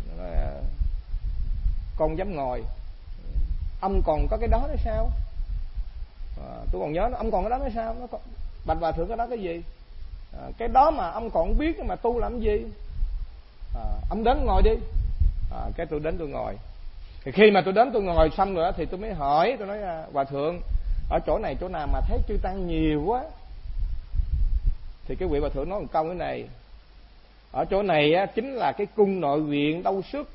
Con dám ngồi, ông còn có cái đó nữa sao? Tôi còn nhớ ông còn cái đó nữa sao? Nó bạch hòa thượng cái đó cái gì? Cái đó mà ông còn biết mà tu làm gì? Ông đến ngồi đi. Cái tôi đến tôi ngồi. Thì khi mà tôi đến tôi ngồi xong rồi đó, thì tôi mới hỏi, tôi nói hòa thượng ở chỗ này chỗ nào mà thấy chư tăng nhiều quá? Thì cái vị hòa thượng nói một câu thế này: ở chỗ này á, chính là cái cung nội viện Đâu Sức.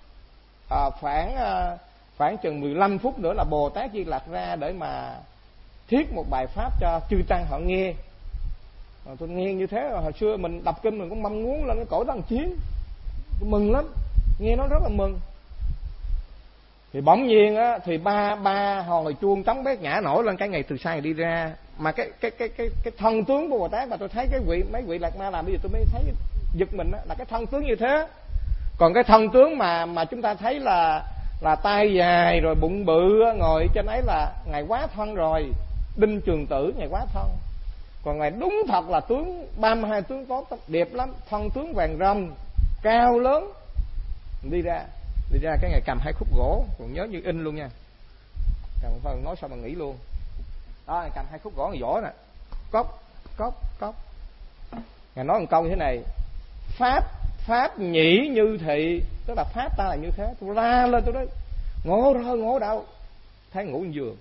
Khoảng chừng 15 phút nữa là Bồ Tát Di Lặc ra để mà thuyết một bài pháp cho chư tăng họ nghe. Tôi nghe như thế, hồi xưa mình đọc kinh mình cũng mong muốn lên cái cõi Đăng Chiến, tôi mừng lắm, nghe nó rất là mừng. Thì bỗng nhiên á, thì ba hòn chuông trống bét ngã nổi lên cái ngày từ sai đi ra. Mà cái thân tướng của Bồ Tát mà tôi thấy mấy vị Lạc Ma làm bây giờ tôi mới thấy giật mình á, là cái thân tướng như thế. Còn cái thân tướng mà chúng ta thấy là tay dài rồi bụng bự ngồi trên ấy là ngài quá thân rồi, Đinh Trường Tử ngài quá thân. Còn ngài đúng thật là tướng 32 tướng tốt đẹp lắm, thân tướng vàng rồng cao lớn. Đi ra cái ngày cầm 2 khúc gỗ, còn nhớ như in luôn nha. Cầm nói sao mà nghĩ luôn. Đó, cầm 2 khúc gỗ ngài vỗ nè. Cốc. Ngài nói một câu như thế này: Pháp nhĩ như thị, tức là pháp ta là như thế. Tôi la lên, tôi nói ngộ đạo, thấy ngủ giường.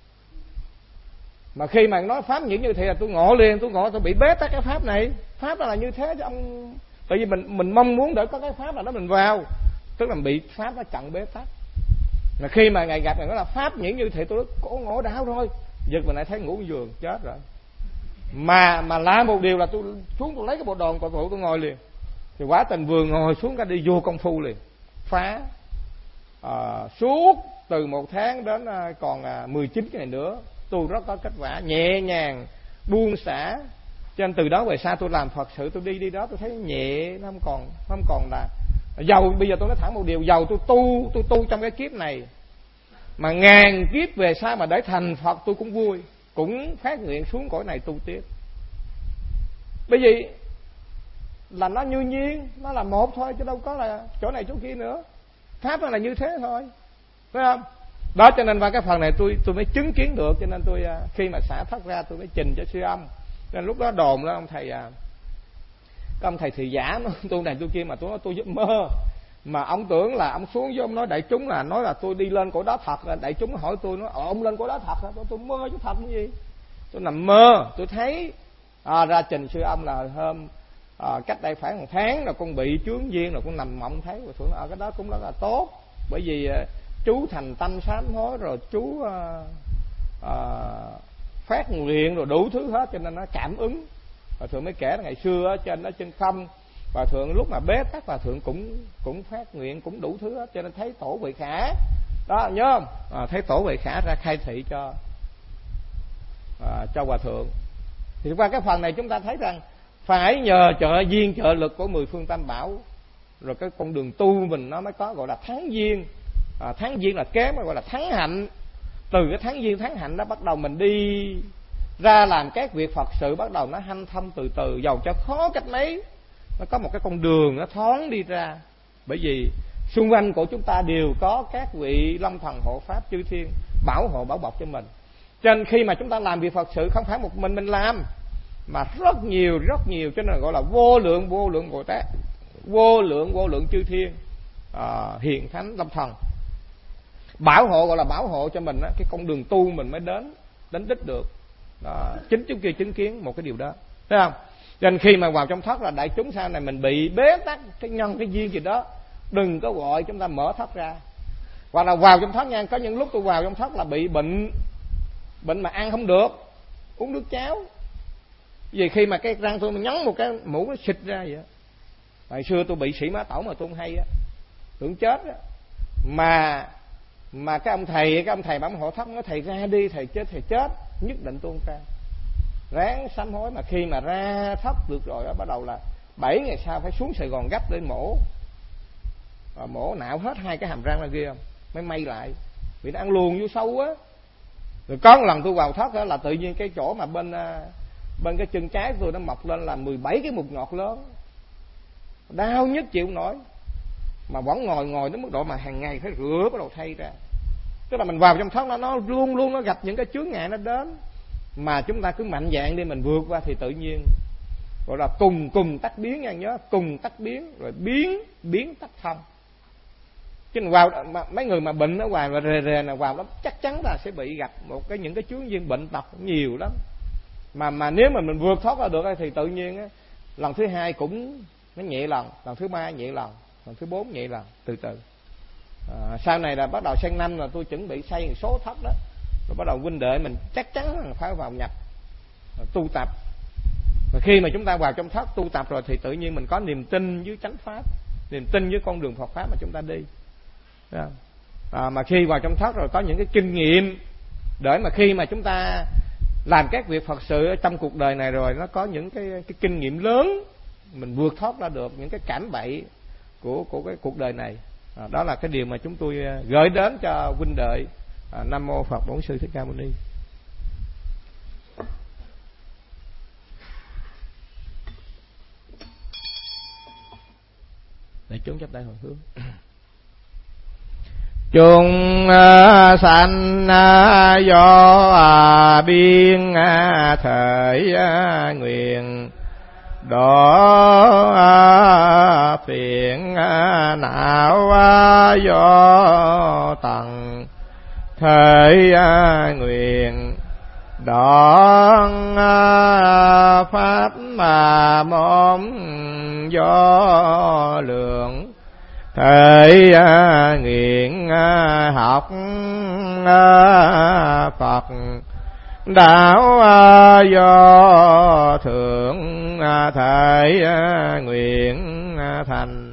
Mà khi mà nói pháp nhĩ như thị là tôi ngộ liền, tôi bị bế tắc cái pháp này. Pháp là như thế chứ ông, tại vì mình mong muốn để có cái pháp nào đó mình vào, tức là bị pháp nó chặn bế tắc. Mà khi mà ngài gặp ngài nói là pháp nhĩ như thị, tôi nói cổ ngộ đạo rồi, giật mình lại thấy ngủ giường, chết rồi. Mà làm một điều là tôi xuống tôi lấy cái bộ đòn cội phụ tôi ngồi liền. Thì quả tình vừa ngồi xuống cái đi vô công phu liền, phá suốt từ 1 tháng đến còn 19 ngày nữa. Tôi rất có kết quả, nhẹ nhàng buông xả. Cho nên từ đó về sau tôi làm Phật sự, tôi đi đó tôi thấy nhẹ, nó không còn là giàu. Bây giờ tôi nói thẳng một điều, giàu tôi tu trong cái kiếp này, mà ngàn kiếp về sau mà để thành Phật tôi cũng vui, cũng phát nguyện xuống cõi này tu tiếp. Bởi vì là nó như nhiên, nó là một thôi chứ đâu có là chỗ này chỗ kia nữa. Pháp nó là như thế thôi, phải không? Đó, cho nên vào cái phần này tôi mới chứng kiến được. Cho nên tôi khi mà xả thoát ra tôi mới trình cho sư ông. Nên lúc đó đồn đó ông thầy thị giả nó tu này tu kia, mà tôi nói tôi mơ. Mà ông tưởng là ông xuống với ông nói đại chúng là nói là tôi đi lên cõi đó thật. Đại chúng hỏi tôi nói ông lên cõi đó thật hả? Tôi mơ chứ thật cái gì. Tôi nằm mơ, tôi thấy ra trình sư ông là hôm cách đây khoảng 1 tháng rồi con bị chướng duyên, rồi con nằm mộng thấy rồi tưởng cái đó cũng rất là tốt. Bởi vì chú thành tâm sám hối rồi chú phát nguyện rồi đủ thứ hết, cho nên nó cảm ứng. Và thượng mới kể là ngày xưa trên đó trên không, và thượng lúc mà bế tắc và thượng cũng phát nguyện cũng đủ thứ hết, cho nên thấy tổ Huệ Khả đó, nhớ không? Thấy tổ Huệ Khả ra khai thị cho hòa thượng. Thì qua cái phần này chúng ta thấy rằng phải nhờ trợ duyên trợ lực của 10 phương tam bảo, rồi cái con đường tu mình nó mới có gọi là thắng duyên. Thắng duyên là kém, gọi là thắng hạnh. Từ cái thắng duyên thắng hạnh đó bắt đầu mình đi ra làm các việc Phật sự, bắt đầu nó hanh thông từ từ, dầu cho khó cách mấy nó có một cái con đường nó thoáng đi ra. Bởi vì xung quanh của chúng ta đều có các vị long thần hộ pháp chư thiên bảo hộ bảo bọc cho mình. Cho nên khi mà chúng ta làm việc Phật sự không phải một mình làm, mà rất nhiều, cho nên gọi là vô lượng Bồ Tát, vô lượng chư thiên, hiền thánh lâm thần bảo hộ, gọi là bảo hộ cho mình á, cái con đường tu mình mới đến đích được. Chính chúng kia chứng kiến một cái điều đó, thấy không? Cho nên khi mà vào trong thất là đại chúng sau này mình bị bế tắc cái nhân cái duyên gì đó, đừng có gọi chúng ta mở thất ra. Hoặc là vào trong thất nha, có những lúc tôi vào trong thất là bị bệnh mà ăn không được, uống nước cháo. Vì khi mà cái răng tôi nhấn một cái mũ nó xịt ra vậy. Hồi xưa tôi bị sĩ mã tẩu mà tôi không hay á, tưởng chết á. Mà cái ông thầy bảo hộ thất nói thầy ra đi, thầy chết nhất định tôi không ra. Ráng sám hối, mà khi mà ra thất được rồi đó, bắt đầu là 7 ngày sau phải xuống Sài Gòn gấp để mổ nạo hết 2 cái hàm răng là ghê không, mới may lại vì nó ăn luồn vô sâu á. Rồi có một lần tôi vào thất đó là tự nhiên cái chỗ mà bên cái chân trái tôi nó mọc lên là 17 cái mụn nhọt lớn, đau nhất chịu nổi, mà vẫn ngồi đến mức độ mà hàng ngày phải rửa bắt đầu thay ra. Tức là mình vào trong thất nó luôn nó gặp những cái chướng ngại nó đến, mà chúng ta cứ mạnh dạn đi mình vượt qua thì tự nhiên gọi là cùng tắc biến nha, nhớ cùng tắc biến, rồi biến tắc thông. Chứ vào mấy người mà bệnh ở ngoài và rề nào vào đó chắc chắn là sẽ bị gặp những cái chướng duyên bệnh tật nhiều lắm. Mà nếu mà mình vượt thoát ra được thì tự nhiên á, lần thứ 2 cũng nó nhẹ lần thứ 3 nhẹ lần thứ 4 nhẹ lần, từ từ. Sau này là bắt đầu sang năm là tôi chuẩn bị xây một số thất đó, rồi bắt đầu huynh đệ mình chắc chắn là phải vào nhập tu tập. Và khi mà chúng ta vào trong thất tu tập rồi thì tự nhiên mình có niềm tin với chánh pháp, niềm tin với con đường Phật pháp mà chúng ta đi. Mà khi vào trong thất rồi có những cái kinh nghiệm để mà khi mà chúng ta làm các việc Phật sự ở trong cuộc đời này rồi, nó có những cái kinh nghiệm lớn, mình vượt thoát ra được những cái cản bẫy của cái cuộc đời này. Đó là cái điều mà chúng tôi gửi đến cho huynh đệ. Nam mô Phật Bổn Sư Thích Ca Mâu Ni. Để chúng chắp tay hồi hướng. Chúng sanh do biên thời nguyện đó phiền não do tầng thời nguyện đón pháp mà môn do lượng thời nguyện học Phật đạo do thượng thời nguyện thành.